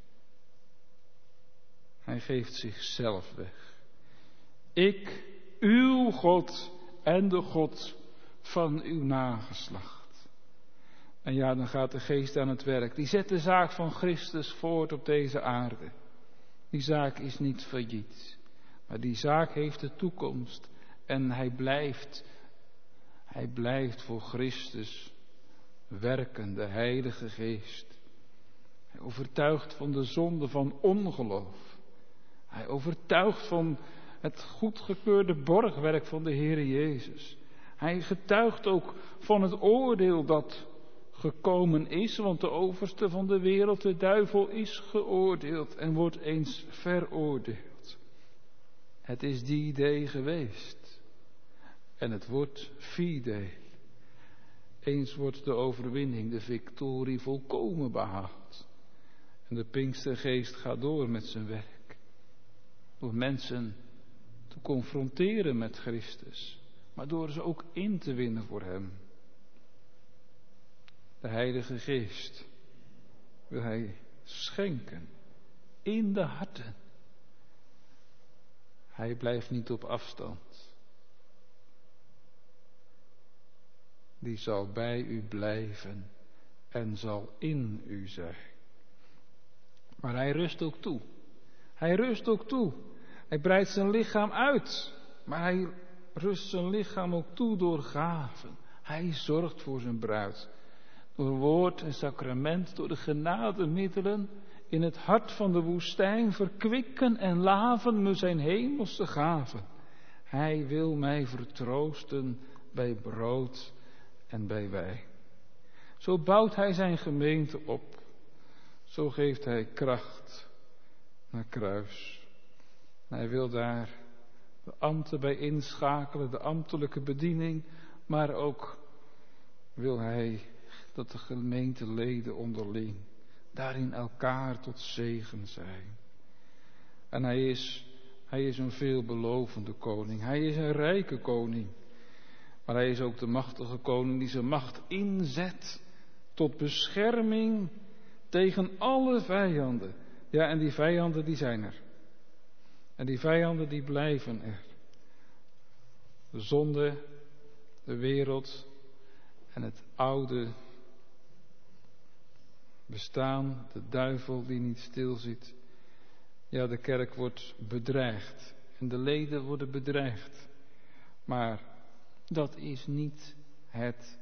[SPEAKER 1] Hij geeft zichzelf weg. Ik, uw God en de God van uw nageslacht. En ja, dan gaat de Geest aan het werk. Die zet de zaak van Christus voort op deze aarde. Die zaak is niet failliet. Maar die zaak heeft de toekomst. En hij blijft voor Christus werken, de Heilige Geest. Hij overtuigt van de zonde van ongeloof. Hij overtuigt van het goedgekeurde borgwerk van de Heere Jezus. Hij getuigt ook van het oordeel dat gekomen is, want de overste van de wereld, de duivel, is geoordeeld en wordt eens veroordeeld. Het is die day geweest en het wordt V-day. Eens wordt de overwinning, de victorie volkomen behaald. En de Pinkstergeest gaat door met zijn werk. Door mensen te confronteren met Christus, maar door ze ook in te winnen voor hem. De Heilige Geest wil hij schenken in de harten. Hij blijft niet op afstand. Die zal bij u blijven en zal in u zijn. Maar hij rust ook toe. Hij rust ook toe. Hij breidt zijn lichaam uit. Maar hij rust zijn lichaam ook toe door gaven. Hij zorgt voor zijn bruid. Door woord en sacrament, door de genademiddelen in het hart van de woestijn verkwikken en laven me zijn hemelse gaven. Hij wil mij vertroosten bij brood en bij wijn. Zo bouwt hij zijn gemeente op. Zo geeft hij kracht naar kruis. Hij wil daar de ambten bij inschakelen, de ambtelijke bediening, maar ook wil hij dat de gemeenteleden onderling daarin elkaar tot zegen zijn. En hij is een veelbelovende koning. Hij is een rijke koning. Maar hij is ook de machtige koning die zijn macht inzet tot bescherming tegen alle vijanden. Ja, en die vijanden die zijn er. En die vijanden die blijven er. De zonde, de wereld en het oude bestaan, de duivel die niet stilziet. Ja, de kerk wordt bedreigd en de leden worden bedreigd. Maar dat is niet het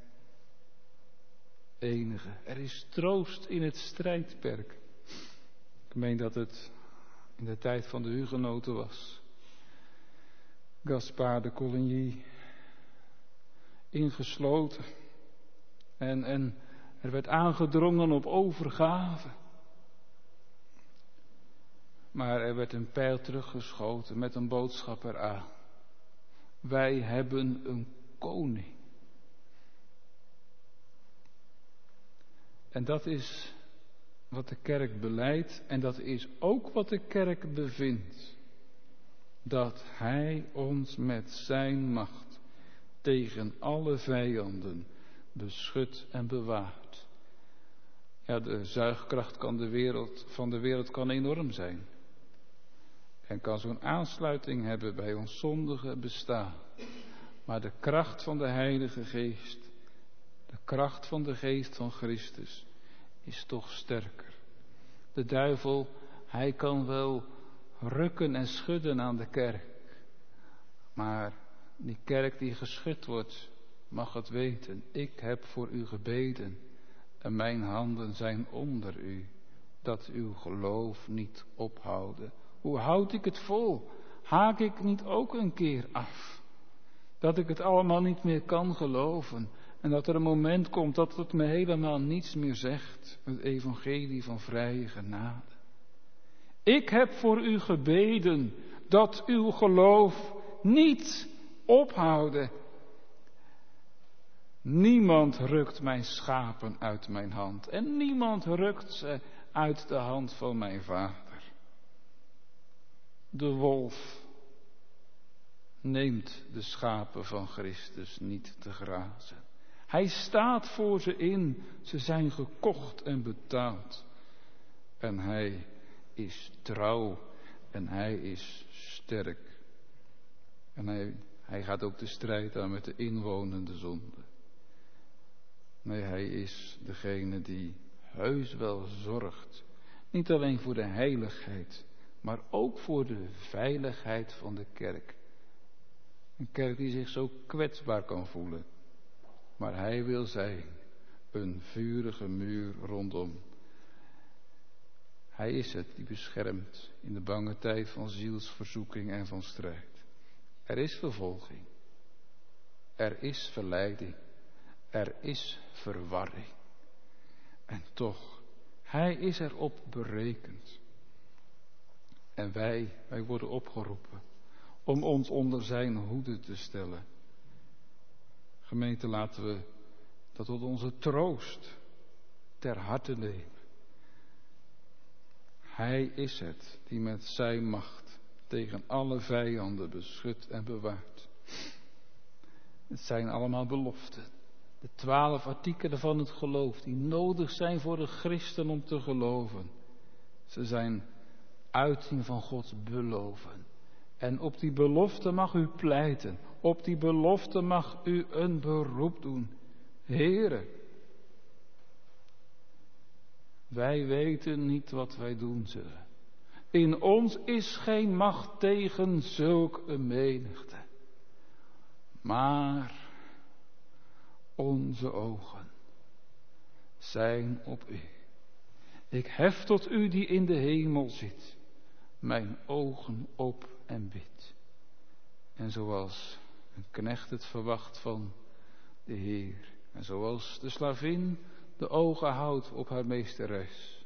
[SPEAKER 1] enige. Er is troost in het strijdperk. Ik meen dat het in de tijd van de hugenoten was. Gaspard de Coligny ingesloten. En er werd aangedrongen op overgave. Maar er werd een pijl teruggeschoten met een boodschap eraan. Wij hebben een koning. En dat is wat de kerk belijdt en dat is ook wat de kerk bevindt. Dat hij ons met zijn macht tegen alle vijanden beschut en bewaart. Ja, de zuigkracht van de wereld kan enorm zijn. En kan zo'n aansluiting hebben bij ons zondige bestaan. Maar de kracht van de Heilige Geest, de kracht van de Geest van Christus, is toch sterker. De duivel, hij kan wel rukken en schudden aan de kerk. Maar Die kerk die geschud wordt, mag het weten. Ik heb voor u gebeden en mijn handen zijn onder u, dat uw geloof niet ophouden. Hoe houd ik het vol? Haak ik niet ook een keer af? Dat ik het allemaal niet meer kan geloven. En dat er een moment komt dat het me helemaal niets meer zegt. Het evangelie van vrije genade. Ik heb voor u gebeden dat uw geloof niet ophouden. Niemand rukt mijn schapen uit mijn hand. En niemand rukt ze uit de hand van mijn vader. De wolf neemt de schapen van Christus niet te grazen. Hij staat voor ze in. Ze zijn gekocht en betaald. En hij is trouw. En hij is sterk. En hij gaat ook de strijd aan met de inwonende zonde. Nee, hij is degene die heus wel zorgt. Niet alleen voor de heiligheid, maar ook voor de veiligheid van de kerk. Een kerk die zich zo kwetsbaar kan voelen. Maar hij wil zijn een vurige muur rondom. Hij is het die beschermt in de bange tijd van zielsverzoeking en van strijd. Er is vervolging. Er is verleiding. Er is verwarring. En toch, hij is erop berekend. En wij worden opgeroepen om ons onder zijn hoede te stellen. Gemeente, laten we dat tot onze troost ter harte nemen. Hij is het die met zijn macht tegen alle vijanden beschudt en bewaart. Het zijn allemaal beloften. De 12 artikelen van het geloof die nodig zijn voor de christen om te geloven. Ze zijn uiting van Gods beloven. En op die belofte mag u pleiten. Op die belofte mag u een beroep doen. Heere, wij weten niet wat wij doen zullen. In ons is geen macht tegen zulk een menigte. Maar onze ogen zijn op u. Ik hef tot u die in de hemel zit, mijn ogen op en bid. En zoals een knecht het verwacht van de Heer, en zoals de slavin de ogen houdt op haar meesteres,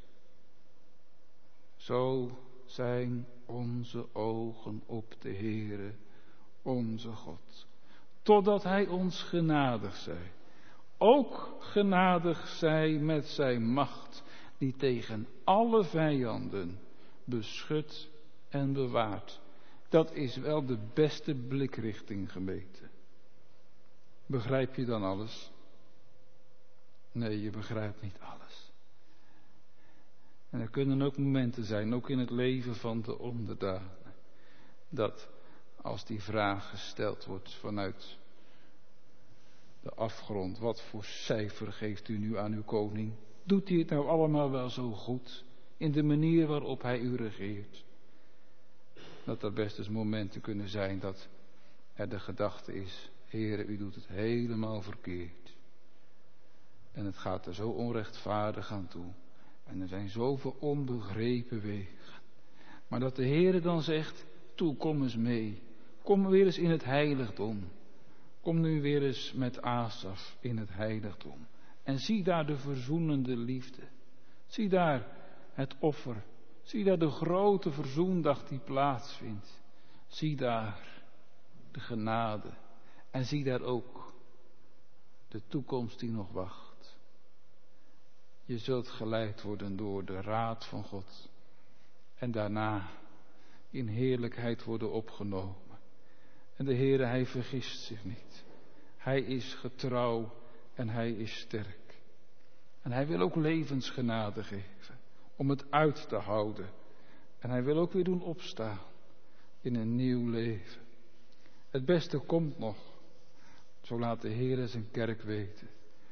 [SPEAKER 1] zo zijn onze ogen op de Heere, onze God, totdat Hij ons genadig zij. Ook genadig zij met zijn macht, die tegen alle vijanden beschudt en bewaart. Dat is wel de beste blikrichting, gemeente. Begrijp je dan alles? Nee, je begrijpt niet alles. En er kunnen ook momenten zijn, ook in het leven van de onderdanen, dat als die vraag gesteld wordt vanuit de afgrond, wat voor cijfer geeft u nu aan uw koning? Doet hij het nou allemaal wel zo goed in de manier waarop hij u regeert? Dat er best eens momenten kunnen zijn dat er de gedachte is, Heere, u doet het helemaal verkeerd. En het gaat er zo onrechtvaardig aan toe. En er zijn zoveel onbegrepen wegen. Maar dat de Heere dan zegt, toe, kom eens mee. Kom weer eens in het heiligdom. Kom nu weer eens met Asaf in het heiligdom. En zie daar de verzoenende liefde. Zie daar het offer. Zie daar de grote verzoendag die plaatsvindt. Zie daar de genade. En zie daar ook de toekomst die nog wacht. Je zult geleid worden door de raad van God. En daarna in heerlijkheid worden opgenomen. En de Heere, Hij vergist zich niet. Hij is getrouw en Hij is sterk. En Hij wil ook levensgenade geven. Om het uit te houden. En Hij wil ook weer doen opstaan. In een nieuw leven. Het beste komt nog. Zo laat de Heere zijn kerk weten.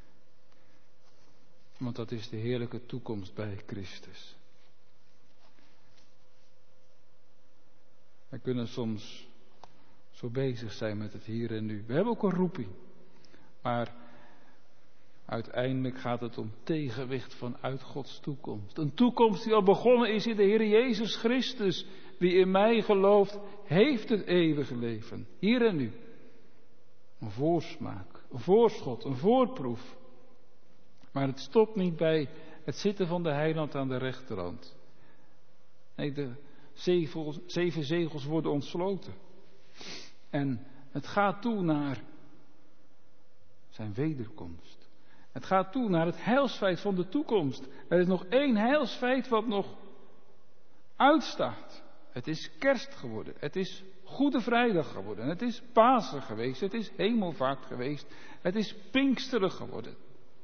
[SPEAKER 1] Want dat is de heerlijke toekomst bij Christus. We kunnen soms zo bezig zijn met het hier en nu. We hebben ook een roeping. Maar uiteindelijk gaat het om tegenwicht vanuit Gods toekomst. Een toekomst die al begonnen is in de Heer Jezus Christus. Wie in mij gelooft, heeft het eeuwige leven. Hier en nu. Een voorsmaak, een voorschot, een voorproef. Maar het stopt niet bij het zitten van de heiland aan de rechterhand. Nee, de 7 zegels worden ontsloten. En het gaat toe naar zijn wederkomst. Het gaat toe naar het heilsfeit van de toekomst. Er is nog 1 heilsfeit wat nog uitstaat. Het is kerst geworden. Het is Goede Vrijdag geworden. Het is Pasen geweest. Het is Hemelvaart geweest. Het is Pinksteren geworden.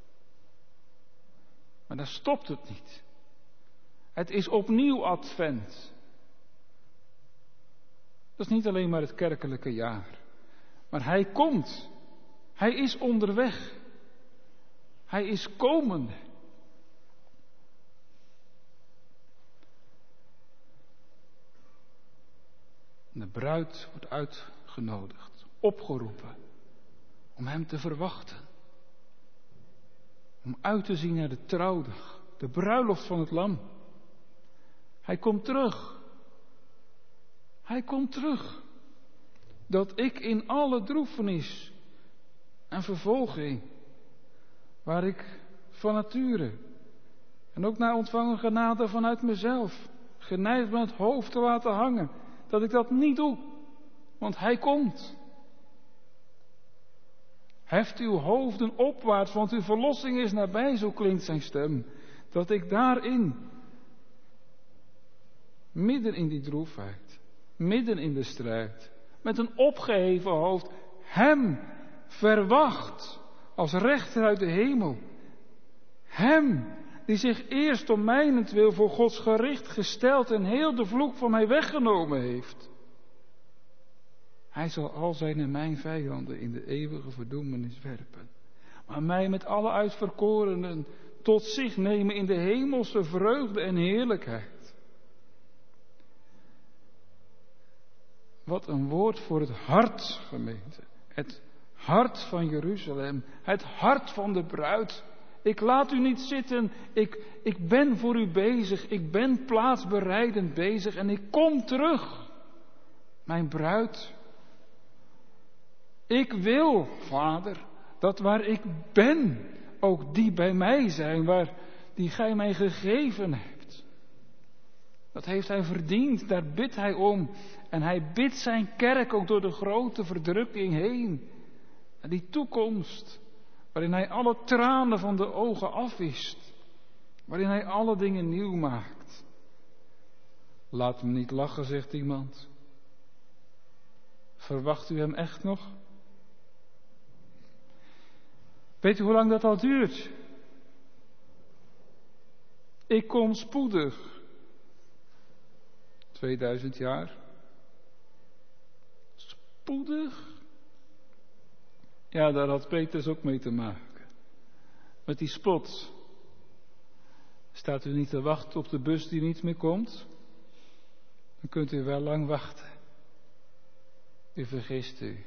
[SPEAKER 1] Maar daar stopt het niet. Het is opnieuw Advent. Dat is niet alleen maar het kerkelijke jaar. Maar hij komt. Hij is onderweg. Hij is komende. De bruid wordt uitgenodigd, opgeroepen, om hem te verwachten. Om uit te zien naar de trouwdag, de bruiloft van het lam. Hij komt terug. Hij komt terug. Dat ik in alle droefenis en vervolging, waar ik van nature en ook na ontvangen genade vanuit mezelf geneigd ben het hoofd te laten hangen, dat ik dat niet doe, want hij komt. Heft uw hoofden opwaarts, want uw verlossing is nabij, zo klinkt zijn stem. Dat ik daarin, midden in die droefheid, midden in de strijd, met een opgeheven hoofd, hem verwacht als rechter uit de hemel. Hem die zich eerst om mijnentwil voor Gods gericht gesteld en heel de vloek van mij weggenomen heeft. Hij zal al zijn en mijn vijanden in de eeuwige verdoemenis werpen. Maar mij met alle uitverkorenen tot zich nemen in de hemelse vreugde en heerlijkheid. Wat een woord voor het hart, gemeente. Het hart van Jeruzalem. Het hart van de bruid. Ik laat u niet zitten. Ik ben voor u bezig. Ik ben plaatsbereidend bezig. En ik kom terug. Mijn bruid. Ik wil, Vader, dat waar ik ben, ook die bij mij zijn, die gij mij gegeven hebt. Dat heeft hij verdiend, daar bidt hij om. En hij bidt zijn kerk ook door de grote verdrukking heen. En die toekomst, waarin hij alle tranen van de ogen afwist. Waarin hij alle dingen nieuw maakt. Laat me niet lachen, zegt iemand. Verwacht u hem echt nog? Weet u hoe lang dat al duurt? Ik kom spoedig. 2000 jaar. Spoedig? Ja, daar had Petrus ook mee te maken. Met die spot. Staat u niet te wachten op de bus die niet meer komt? Dan kunt u wel lang wachten. U vergist u.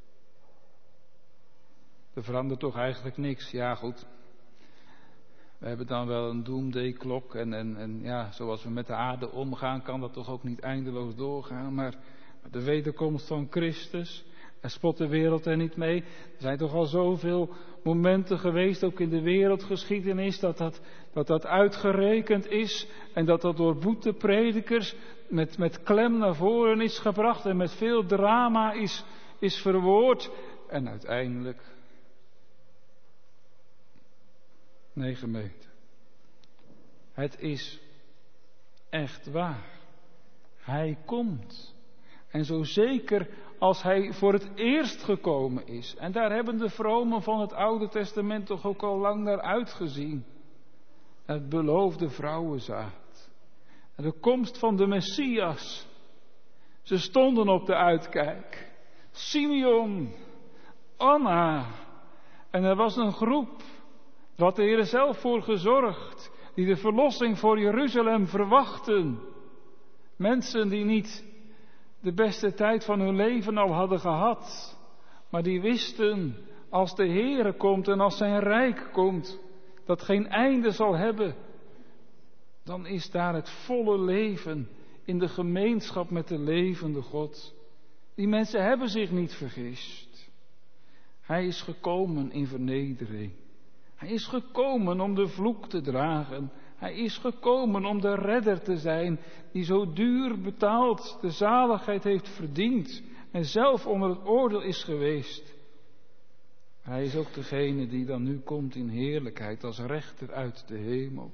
[SPEAKER 1] Er verandert toch eigenlijk niks. Ja, goed. We hebben dan wel een doomday-klok. En ja, zoals we met de aarde omgaan, kan dat toch ook niet eindeloos doorgaan. Maar de wederkomst van Christus. En spot de wereld er niet mee. Er zijn toch al zoveel momenten geweest, ook in de wereldgeschiedenis, dat uitgerekend is. En dat door boetepredikers met klem naar voren is gebracht. En met veel drama is verwoord. En uiteindelijk. Nee, gemeente. Het is echt waar. Hij komt. En zo zeker als hij voor het eerst gekomen is. En daar hebben de vromen van het Oude Testament toch ook al lang naar uitgezien. Het beloofde vrouwenzaad. En de komst van de Messias. Ze stonden op de uitkijk. Simeon, Anna. En er was een groep. Wat de Heer zelf voor gezorgd. Die de verlossing voor Jeruzalem verwachten. Mensen die niet de beste tijd van hun leven al hadden gehad. Maar die wisten, als de Heere komt en als zijn rijk komt, dat geen einde zal hebben. Dan is daar het volle leven in de gemeenschap met de levende God. Die mensen hebben zich niet vergist. Hij is gekomen in vernedering. Hij is gekomen om de vloek te dragen. Hij is gekomen om de redder te zijn die zo duur betaald de zaligheid heeft verdiend en zelf onder het oordeel is geweest. Hij is ook degene die dan nu komt in heerlijkheid als rechter uit de hemel.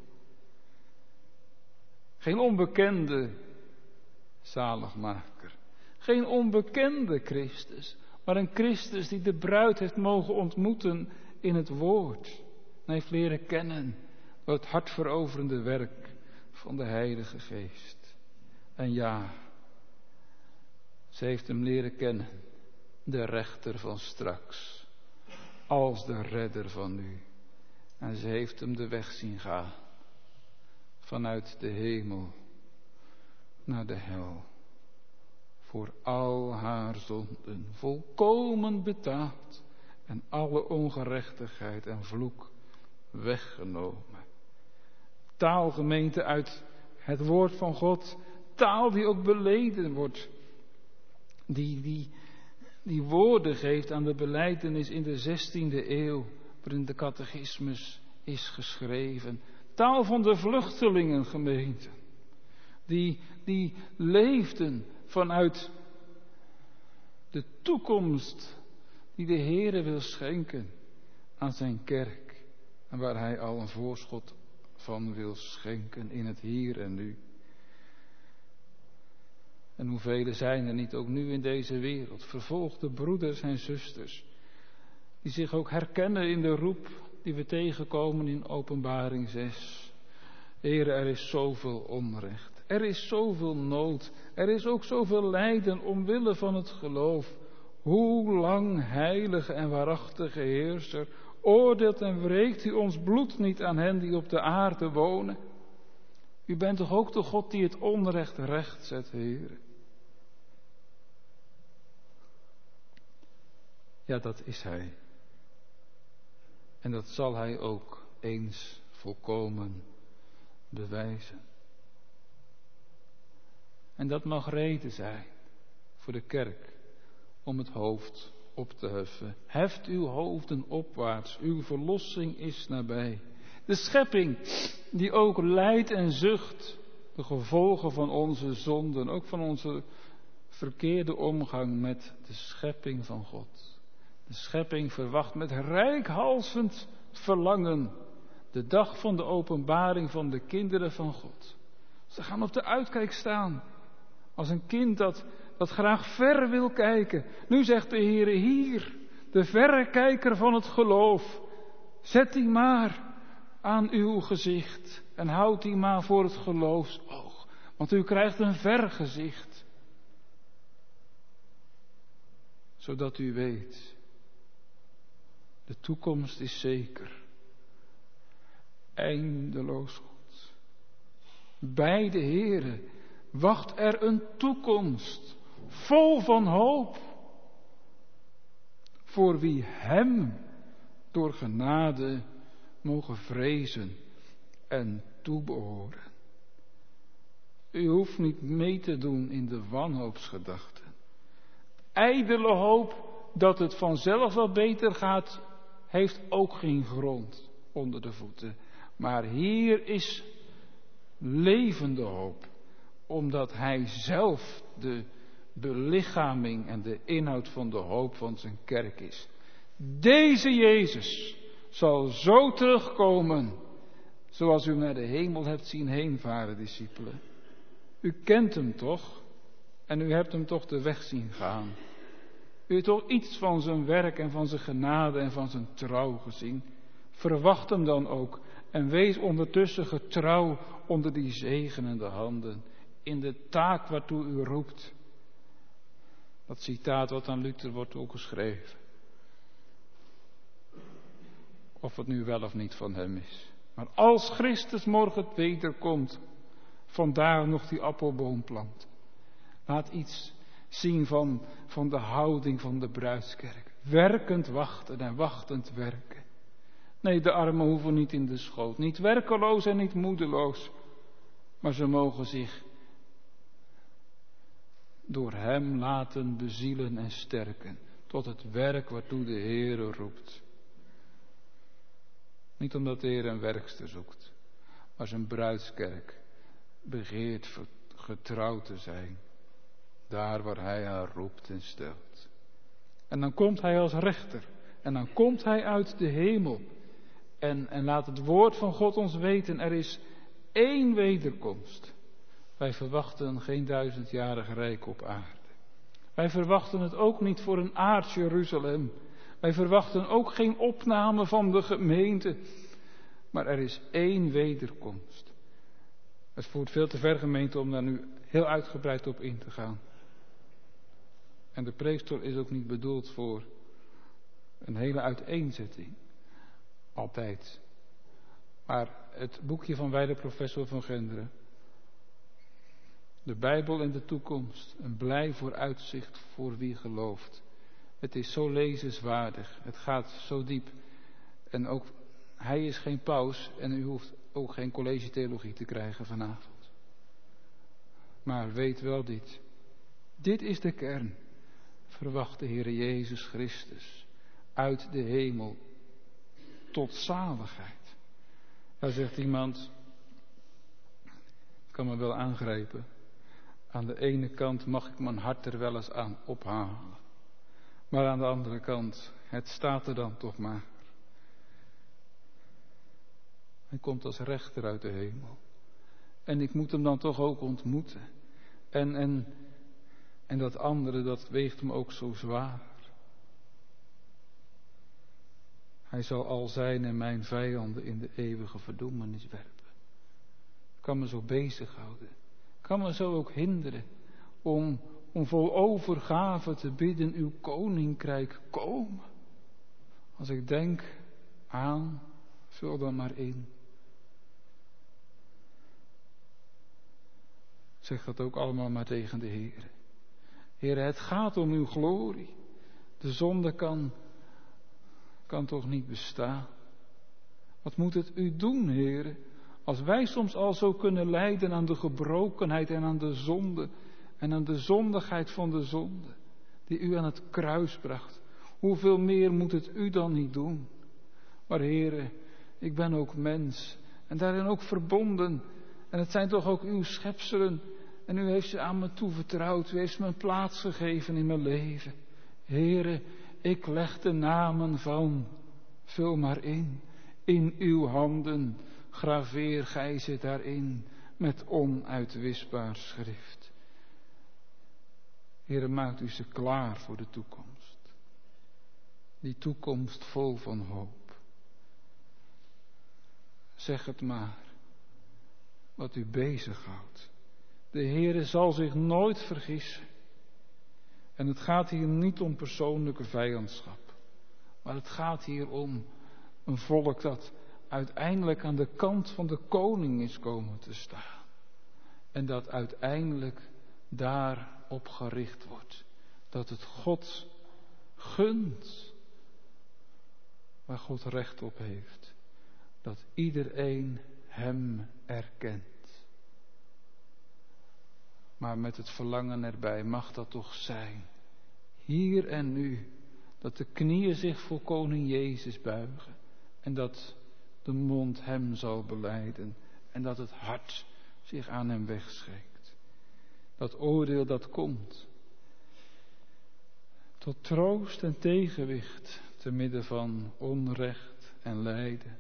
[SPEAKER 1] Geen onbekende zaligmaker. Geen onbekende Christus, maar een Christus die de bruid heeft mogen ontmoeten in het woord. En heeft leren kennen door het hartveroverende werk van de Heilige Geest. En ja, ze heeft hem leren kennen, de rechter van straks, als de redder van nu. En ze heeft hem de weg zien gaan, vanuit de hemel naar de hel. Voor al haar zonden volkomen betaald en alle ongerechtigheid en vloek weggenomen. Taal, gemeente, uit het woord van God, taal die ook beleden wordt, die woorden geeft aan de belijdenis in de 16e eeuw, waarin de catechismus is geschreven. Taal van de vluchtelingen, gemeente, die leefden vanuit de toekomst die de Heere wil schenken aan zijn kerk. En waar hij al een voorschot van wil schenken in het hier en nu. En hoeveel zijn er niet ook nu in deze wereld, vervolgde broeders en zusters, die zich ook herkennen in de roep die we tegenkomen in Openbaring 6. Heere, er is zoveel onrecht. Er is zoveel nood. Er is ook zoveel lijden omwille van het geloof. Hoe lang, heilige en waarachtige Heerser, oordeelt en wreekt u ons bloed niet aan hen die op de aarde wonen? U bent toch ook de God die het onrecht recht zet, Heere? Ja, dat is Hij. En dat zal Hij ook eens volkomen bewijzen. En dat mag reden zijn voor de kerk om het hoofd op te heffen. Heft uw hoofden opwaarts, uw verlossing is nabij. De schepping die ook lijdt en zucht, de gevolgen van onze zonden, ook van onze verkeerde omgang met de schepping van God. De schepping verwacht met reikhalzend verlangen de dag van de openbaring van de kinderen van God. Ze gaan op de uitkijk staan. Als een kind dat graag ver wil kijken. Nu zegt de Heere hier, de verrekijker van het geloof. Zet die maar aan uw gezicht. En houd die maar voor het geloofsoog. Want u krijgt een vergezicht. Zodat u weet, de toekomst is zeker. Eindeloos goed. Bij de Heere wacht er een toekomst, vol van hoop, voor wie Hem door genade mogen vrezen en toebehoren. U hoeft niet mee te doen in de wanhoopsgedachten. Ijdele hoop dat het vanzelf wel beter gaat, heeft ook geen grond onder de voeten. Maar hier is levende hoop, omdat Hij zelf de belichaming en de inhoud van de hoop van zijn kerk is. Deze Jezus zal zo terugkomen, zoals u naar de hemel hebt zien heenvaren, discipelen. U kent Hem toch? En u hebt Hem toch de weg zien gaan. U heeft toch iets van zijn werk en van zijn genade en van zijn trouw gezien. Verwacht Hem dan ook en wees ondertussen getrouw onder die zegenende handen in de taak waartoe u roept. Dat citaat wat aan Luther wordt toegeschreven. Of het nu wel of niet van hem is. Maar als Christus morgen wederkomt, vandaar nog die appelboom plant. Laat iets zien van de houding van de bruidskerk. Werkend wachten en wachtend werken. Nee, de armen hoeven niet in de schoot. Niet werkeloos en niet moedeloos. Maar ze mogen zich door hem laten bezielen en sterken. Tot het werk waartoe de Heere roept. Niet omdat de Heer een werkster zoekt. Maar zijn bruidskerk begeert getrouw te zijn. Daar waar hij haar roept en stelt. En dan komt hij als rechter. En dan komt hij uit de hemel. En laat het woord van God ons weten, er is één wederkomst. Wij verwachten geen 1000-jarig rijk op aarde. Wij verwachten het ook niet voor een aards Jeruzalem. Wij verwachten ook geen opname van de gemeente. Maar er is één wederkomst. Het voert veel te ver, gemeente, om daar nu heel uitgebreid op in te gaan. En de preekstoel is ook niet bedoeld voor een hele uiteenzetting. Altijd. Maar het boekje van wijle-professor van Genderen. De Bijbel en de toekomst. Een blij vooruitzicht voor wie gelooft. Het is zo lezenswaardig. Het gaat zo diep. En ook, hij is geen paus. En u hoeft ook geen college theologie te krijgen vanavond. Maar weet wel dit. Dit is de kern. Verwacht de Heer Jezus Christus. Uit de hemel. Tot zaligheid. Daar zegt iemand. Ik kan me wel aangrijpen. Aan de ene kant mag ik mijn hart er wel eens aan ophalen. Maar aan de andere kant, het staat er dan toch maar. Hij komt als rechter uit de hemel. En ik moet hem dan toch ook ontmoeten. En dat andere, dat weegt me ook zo zwaar. Hij zal al zijn en mijn vijanden in de eeuwige verdoemenis werpen. Kan me zo bezighouden. Kan me zo ook hinderen om vol overgave te bidden, uw koninkrijk komen. Als ik denk aan, vul dan maar in. Zeg dat ook allemaal maar tegen de Heer. Heer, het gaat om uw glorie. De zonde kan toch niet bestaan. Wat moet het u doen, Heer? Als wij soms al zo kunnen lijden aan de gebrokenheid en aan de zonde en aan de zondigheid van de zonde die u aan het kruis bracht. Hoeveel meer moet het u dan niet doen? Maar Heere, ik ben ook mens en daarin ook verbonden. En het zijn toch ook uw schepselen. En u heeft ze aan me toevertrouwd. U heeft me een plaats gegeven in mijn leven. Heere, ik leg de namen van, vul maar in uw handen. Graveer gij ze daarin met onuitwisbaar schrift. Heere, maakt u ze klaar voor de toekomst. Die toekomst vol van hoop. Zeg het maar, wat u bezighoudt. De Heere zal zich nooit vergissen. En het gaat hier niet om persoonlijke vijandschap. Maar het gaat hier om een volk dat uiteindelijk aan de kant van de koning is komen te staan. En dat uiteindelijk daarop gericht wordt. Dat het God gunt waar God recht op heeft. Dat iedereen hem erkent. Maar met het verlangen erbij mag dat toch zijn. Hier en nu. Dat de knieën zich voor koning Jezus buigen. En dat de mond hem zal belijden. En dat het hart zich aan hem wegschenkt. Dat oordeel dat komt. Tot troost en tegenwicht. Te midden van onrecht en lijden.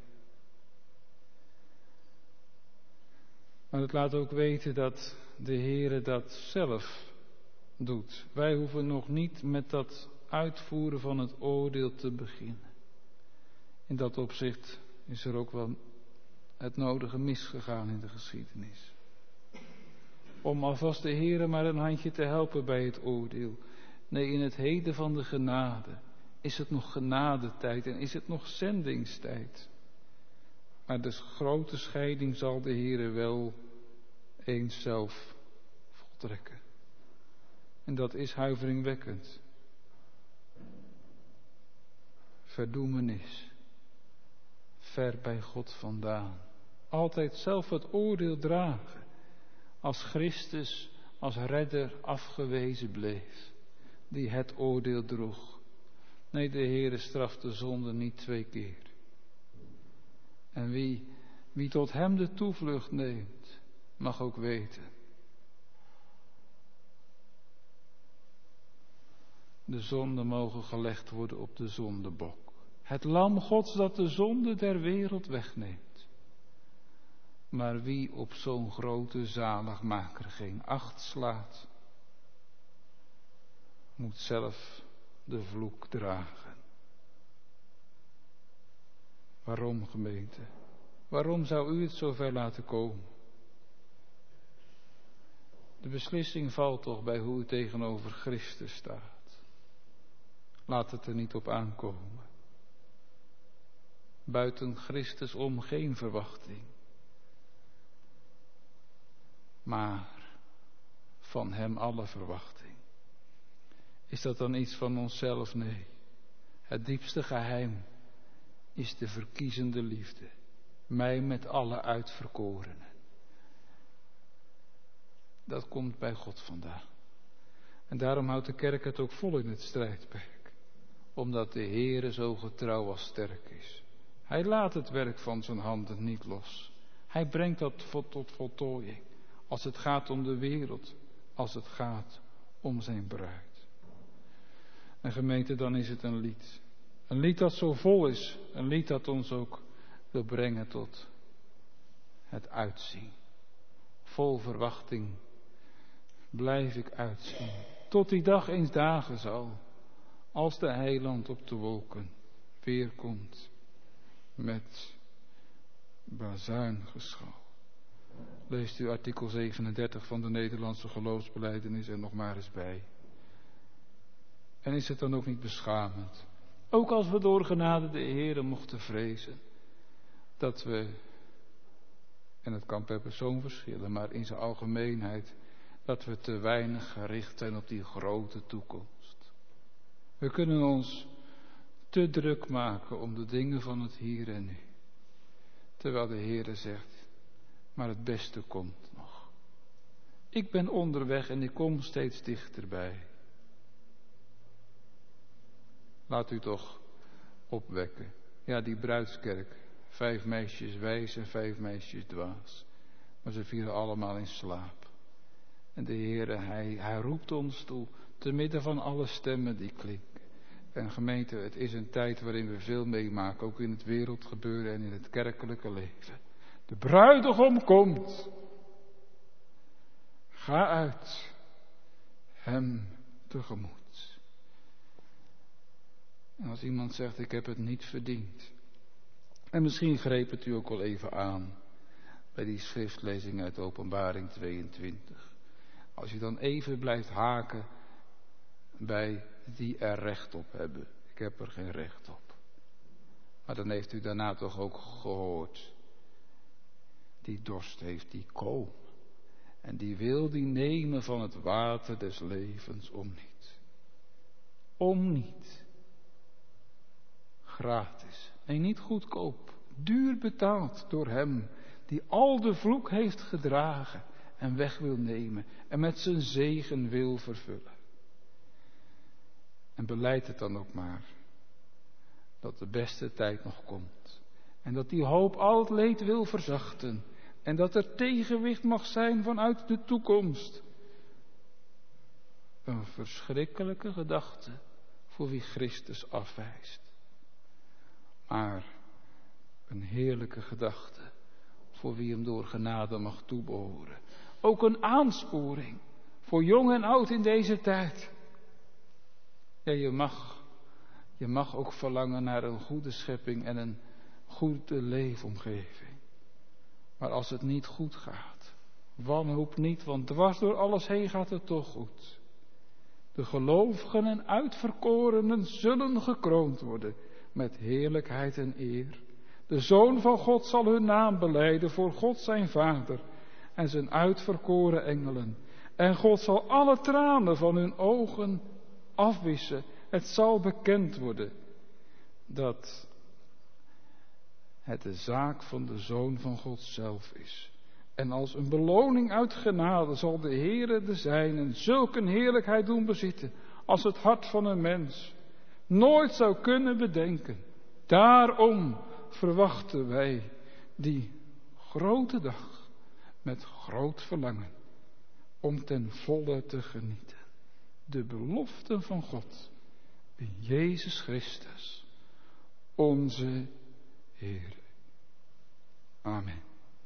[SPEAKER 1] Maar het laat ook weten dat de Heere dat zelf doet. Wij hoeven nog niet met dat uitvoeren van het oordeel te beginnen. In dat opzicht is er ook wel het nodige misgegaan in de geschiedenis. Om alvast de Heere maar een handje te helpen bij het oordeel. Nee, in het heden van de genade is het nog genadetijd en is het nog zendingstijd. Maar de grote scheiding zal de Heere wel eens zelf voltrekken. En dat is huiveringwekkend. Verdoemenis. Ver bij God vandaan. Altijd zelf het oordeel dragen. Als Christus als redder afgewezen bleef. Die het oordeel droeg. Nee, de Heere straft de zonde niet 2 keer. En wie tot hem de toevlucht neemt, mag ook weten. De zonden mogen gelegd worden op de zondebok. Het lam Gods dat de zonde der wereld wegneemt. Maar wie op zo'n grote zaligmaker geen acht slaat, moet zelf de vloek dragen. Waarom, gemeente? Waarom zou u het zover laten komen? De beslissing valt toch bij hoe u tegenover Christus staat. Laat het er niet op aankomen. Buiten Christus om geen verwachting. Maar van hem alle verwachting. Is dat dan iets van onszelf? Nee. Het diepste geheim is de verkiezende liefde. Mij met alle uitverkorenen. Dat komt bij God vandaan. En daarom houdt de kerk het ook vol in het strijdperk. Omdat de Heere zo getrouw als sterk is. Hij laat het werk van zijn handen niet los. Hij brengt dat tot voltooiing. Als het gaat om de wereld. Als het gaat om zijn bruid. En gemeente, dan is het een lied. Een lied dat zo vol is. Een lied dat ons ook wil brengen tot het uitzien. Vol verwachting blijf ik uitzien. Tot die dag eens dagen zal. Als de heiland op de wolken weerkomt. Met bazuingeschal. Leest u artikel 37 van de Nederlandse geloofsbelijdenis er nog maar eens bij. En is het dan ook niet beschamend? Ook als we door genade de Heere mochten vrezen. Dat we, en het kan per persoon verschillen, maar in zijn algemeenheid, dat we te weinig gericht zijn op die grote toekomst. We kunnen ons te druk maken om de dingen van het hier en nu. Terwijl de Heere zegt, maar het beste komt nog. Ik ben onderweg en ik kom steeds dichterbij. Laat u toch opwekken. Ja, die bruidskerk. 5 meisjes wijs en 5 meisjes dwaas. Maar ze vielen allemaal in slaap. En de Heere, hij roept ons toe, te midden van alle stemmen die klinken. En gemeente, het is een tijd waarin we veel meemaken, ook in het wereldgebeuren en in het kerkelijke leven. De bruidegom komt. Ga uit, hem tegemoet. En als iemand zegt, ik heb het niet verdiend. En misschien greep het u ook al even aan bij die schriftlezing uit Openbaring 22. Als je dan even blijft haken bij die er recht op hebben. Ik heb er geen recht op. Maar dan heeft u daarna toch ook gehoord. Die dorst heeft, die komen. En die wil die nemen van het water des levens om niet. Om niet. Gratis. Nee, niet goedkoop. Duur betaald door hem die al de vloek heeft gedragen en weg wil nemen en met zijn zegen wil vervullen. En belijd het dan ook maar dat de beste tijd nog komt en dat die hoop al het leed wil verzachten en dat er tegenwicht mag zijn vanuit de toekomst. Een verschrikkelijke gedachte voor wie Christus afwijst. Maar een heerlijke gedachte voor wie hem door genade mag toebehoren. Ook een aansporing voor jong en oud in deze tijd. Ja, je mag ook verlangen naar een goede schepping en een goede leefomgeving. Maar als het niet goed gaat, wanhoop niet, want dwars door alles heen gaat het toch goed. De gelovigen en uitverkorenen zullen gekroond worden met heerlijkheid en eer. De Zoon van God zal hun naam belijden voor God zijn Vader en zijn uitverkoren engelen. En God zal alle tranen van hun ogen afwissen. Het zal bekend worden dat het de zaak van de Zoon van God zelf is. En als een beloning uit genade zal de Heere de zijnen zulk een heerlijkheid doen bezitten, als het hart van een mens nooit zou kunnen bedenken. Daarom verwachten wij die grote dag met groot verlangen, om ten volle te genieten. De beloften van God in Jezus Christus, onze Heer. Amen.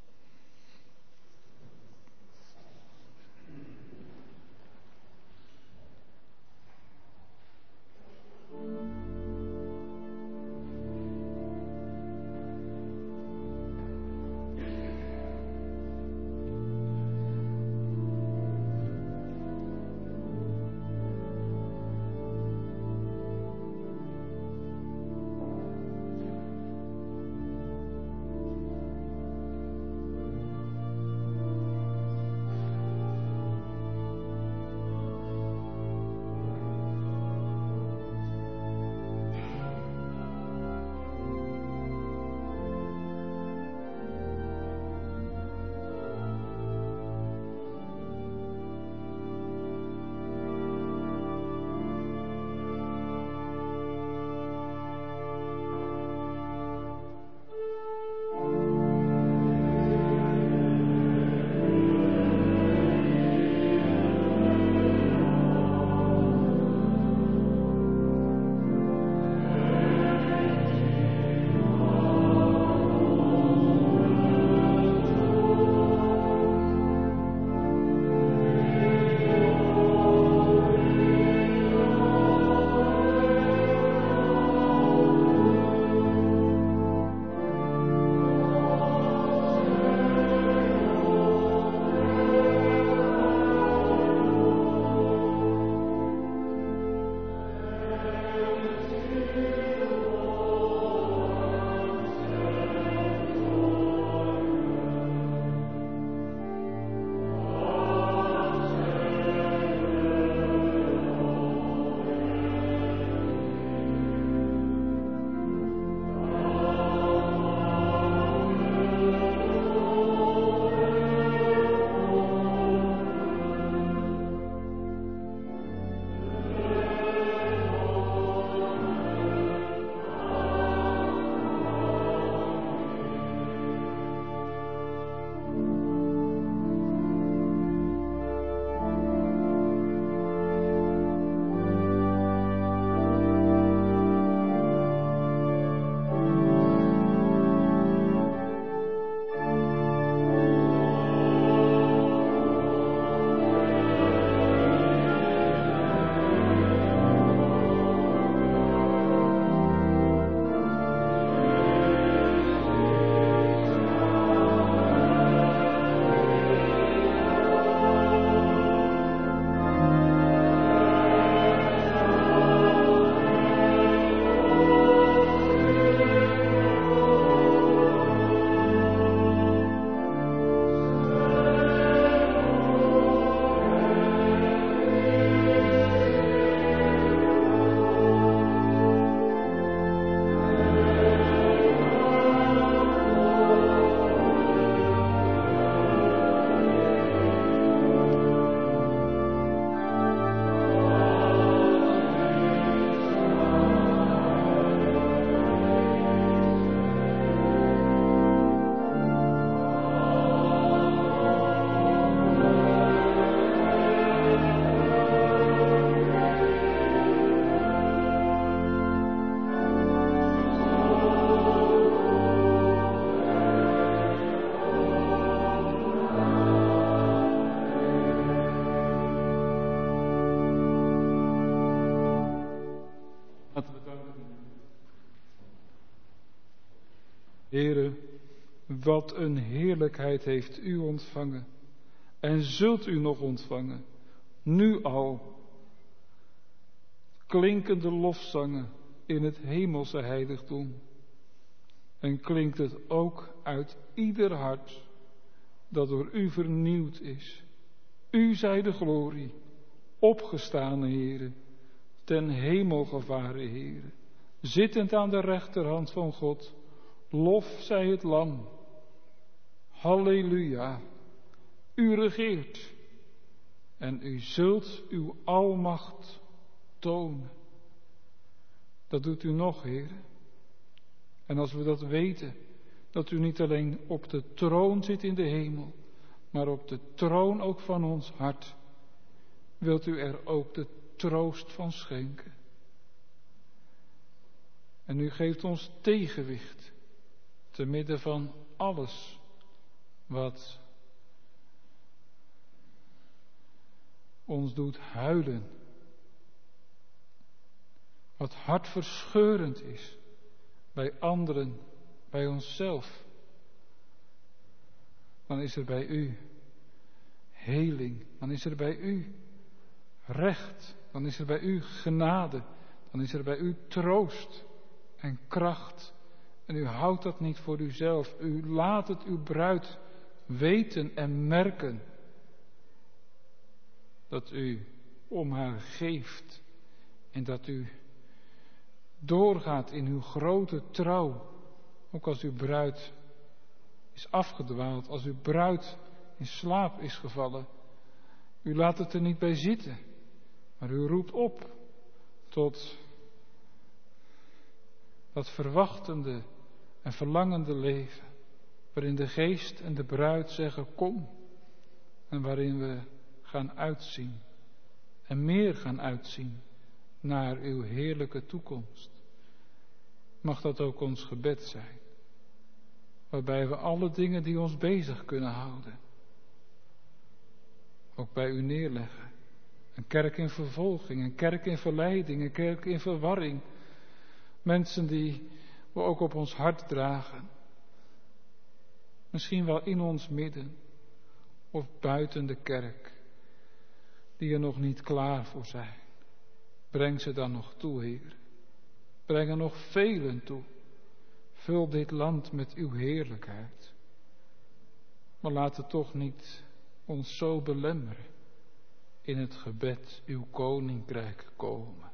[SPEAKER 1] Heere, wat een heerlijkheid heeft u ontvangen en zult u nog ontvangen, nu al. Klinkende lofzangen in het hemelse heiligdom. En klinkt het ook uit ieder hart dat door u vernieuwd is. U zij de glorie, opgestane Heere, ten hemel gevaren Heere, zittend aan de rechterhand van God, lof zij het lam. Halleluja, u regeert en u zult uw almacht tonen. Dat doet u nog, Heere. En als we dat weten, dat u niet alleen op de troon zit in de hemel, maar op de troon ook van ons hart, wilt u er ook de troost van schenken. En u geeft ons tegenwicht, te midden van alles wat ons doet huilen. Wat hartverscheurend is bij anderen, bij onszelf. Dan is er bij u heling, dan is er bij u recht, dan is er bij u genade, dan is er bij u troost en kracht. En u houdt dat niet voor uzelf, u laat het uw bruid weten en merken dat u om haar geeft en dat u doorgaat in uw grote trouw, ook als uw bruid is afgedwaald, als uw bruid in slaap is gevallen. U laat het er niet bij zitten, maar u roept op tot dat verwachtende en verlangende leven, waarin de geest en de bruid zeggen kom, en waarin we gaan uitzien en meer gaan uitzien naar uw heerlijke toekomst. Mag dat ook ons gebed zijn, waarbij we alle dingen die ons bezig kunnen houden, ook bij u neerleggen. Een kerk in vervolging, een kerk in verleiding, een kerk in verwarring. Mensen die we ook op ons hart dragen. Misschien wel in ons midden of buiten de kerk, die er nog niet klaar voor zijn. Breng ze dan nog toe, Heer. Breng er nog velen toe. Vul dit land met uw heerlijkheid. Maar laat het toch niet ons zo belemmeren in het gebed uw koninkrijk komen.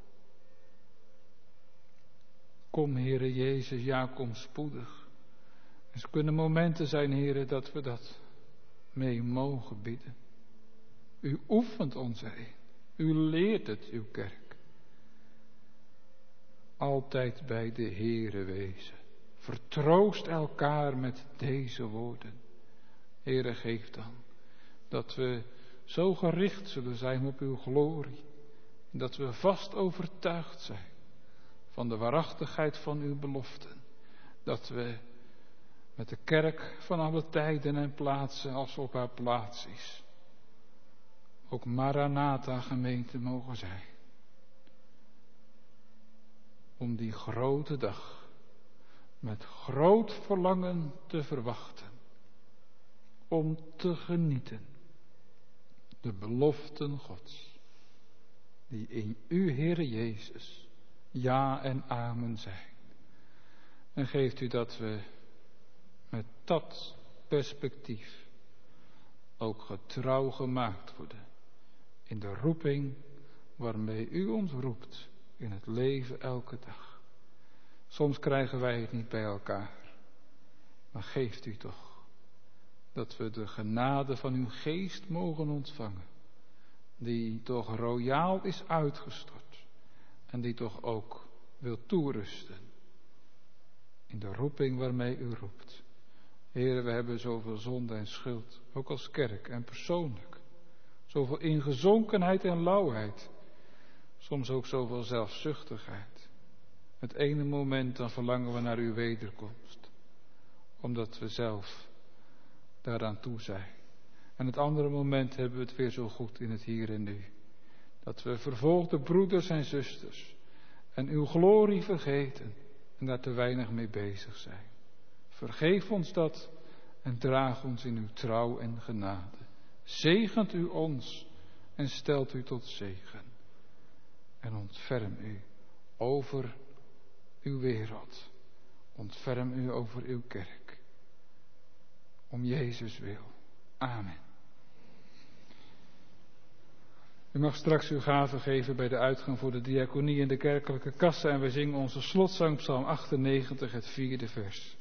[SPEAKER 1] Kom, Heere Jezus, ja, kom spoedig. Er kunnen momenten zijn, Heere, dat we dat mee mogen bidden. U oefent ons erin. U leert het, uw kerk. Altijd bij de Heere wezen. Vertroost elkaar met deze woorden. Heere, geef dan dat we zo gericht zullen zijn op uw glorie. En dat we vast overtuigd zijn van de waarachtigheid van uw beloften. Dat we met de kerk van alle tijden en plaatsen als op haar plaats is, ook Maranatha gemeente mogen zijn. Om die grote dag met groot verlangen te verwachten. Om te genieten de beloften Gods, die in u, Heere Jezus, ja en amen zijn. En geeft u dat we met dat perspectief ook getrouw gemaakt worden in de roeping waarmee u ons roept in het leven elke dag. Soms krijgen wij het niet bij elkaar, maar geeft u toch dat we de genade van uw geest mogen ontvangen, die toch royaal is uitgestort en die toch ook wil toerusten in de roeping waarmee u roept. Heere, we hebben zoveel zonde en schuld, ook als kerk en persoonlijk. Zoveel ingezonkenheid en lauwheid, soms ook zoveel zelfzuchtigheid. Het ene moment dan verlangen we naar uw wederkomst, omdat we zelf daaraan toe zijn. En het andere moment hebben we het weer zo goed in het hier en nu. Dat we vervolgde broeders en zusters en uw glorie vergeten en daar te weinig mee bezig zijn. Vergeef ons dat en draag ons in uw trouw en genade. Zegent u ons en stelt u tot zegen. En ontferm u over uw wereld. Ontferm u over uw kerk. Om Jezus wil. Amen. U mag straks uw gave geven bij de uitgang voor de diaconie en de kerkelijke kassa en wij zingen onze slotzang Psalm 98, het 4e vers.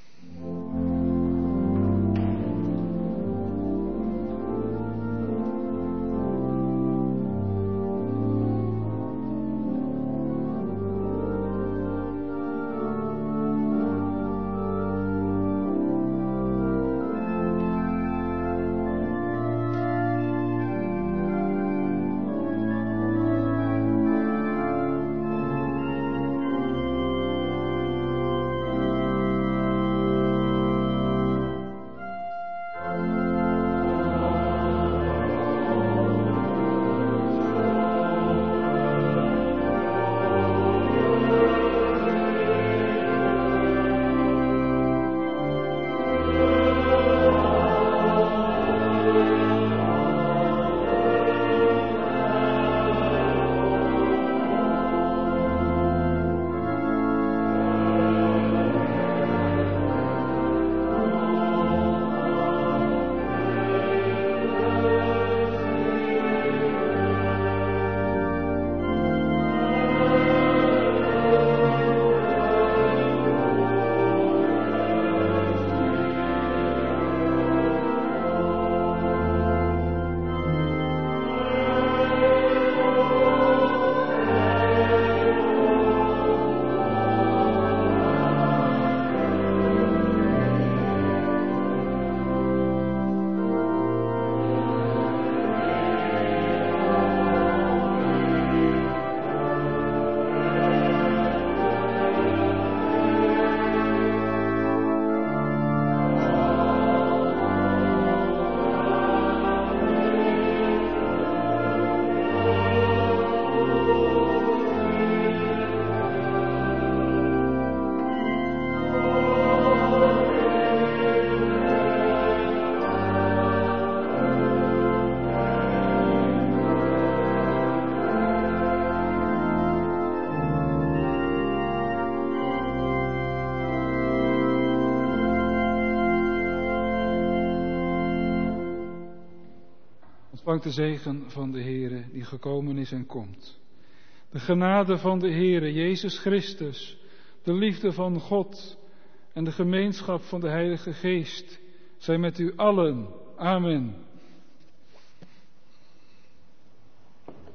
[SPEAKER 1] Ontvangt de zegen van de Heere die gekomen is en komt. De genade van de Heere Jezus Christus, de liefde van God en de gemeenschap van de Heilige Geest zijn met u allen. Amen.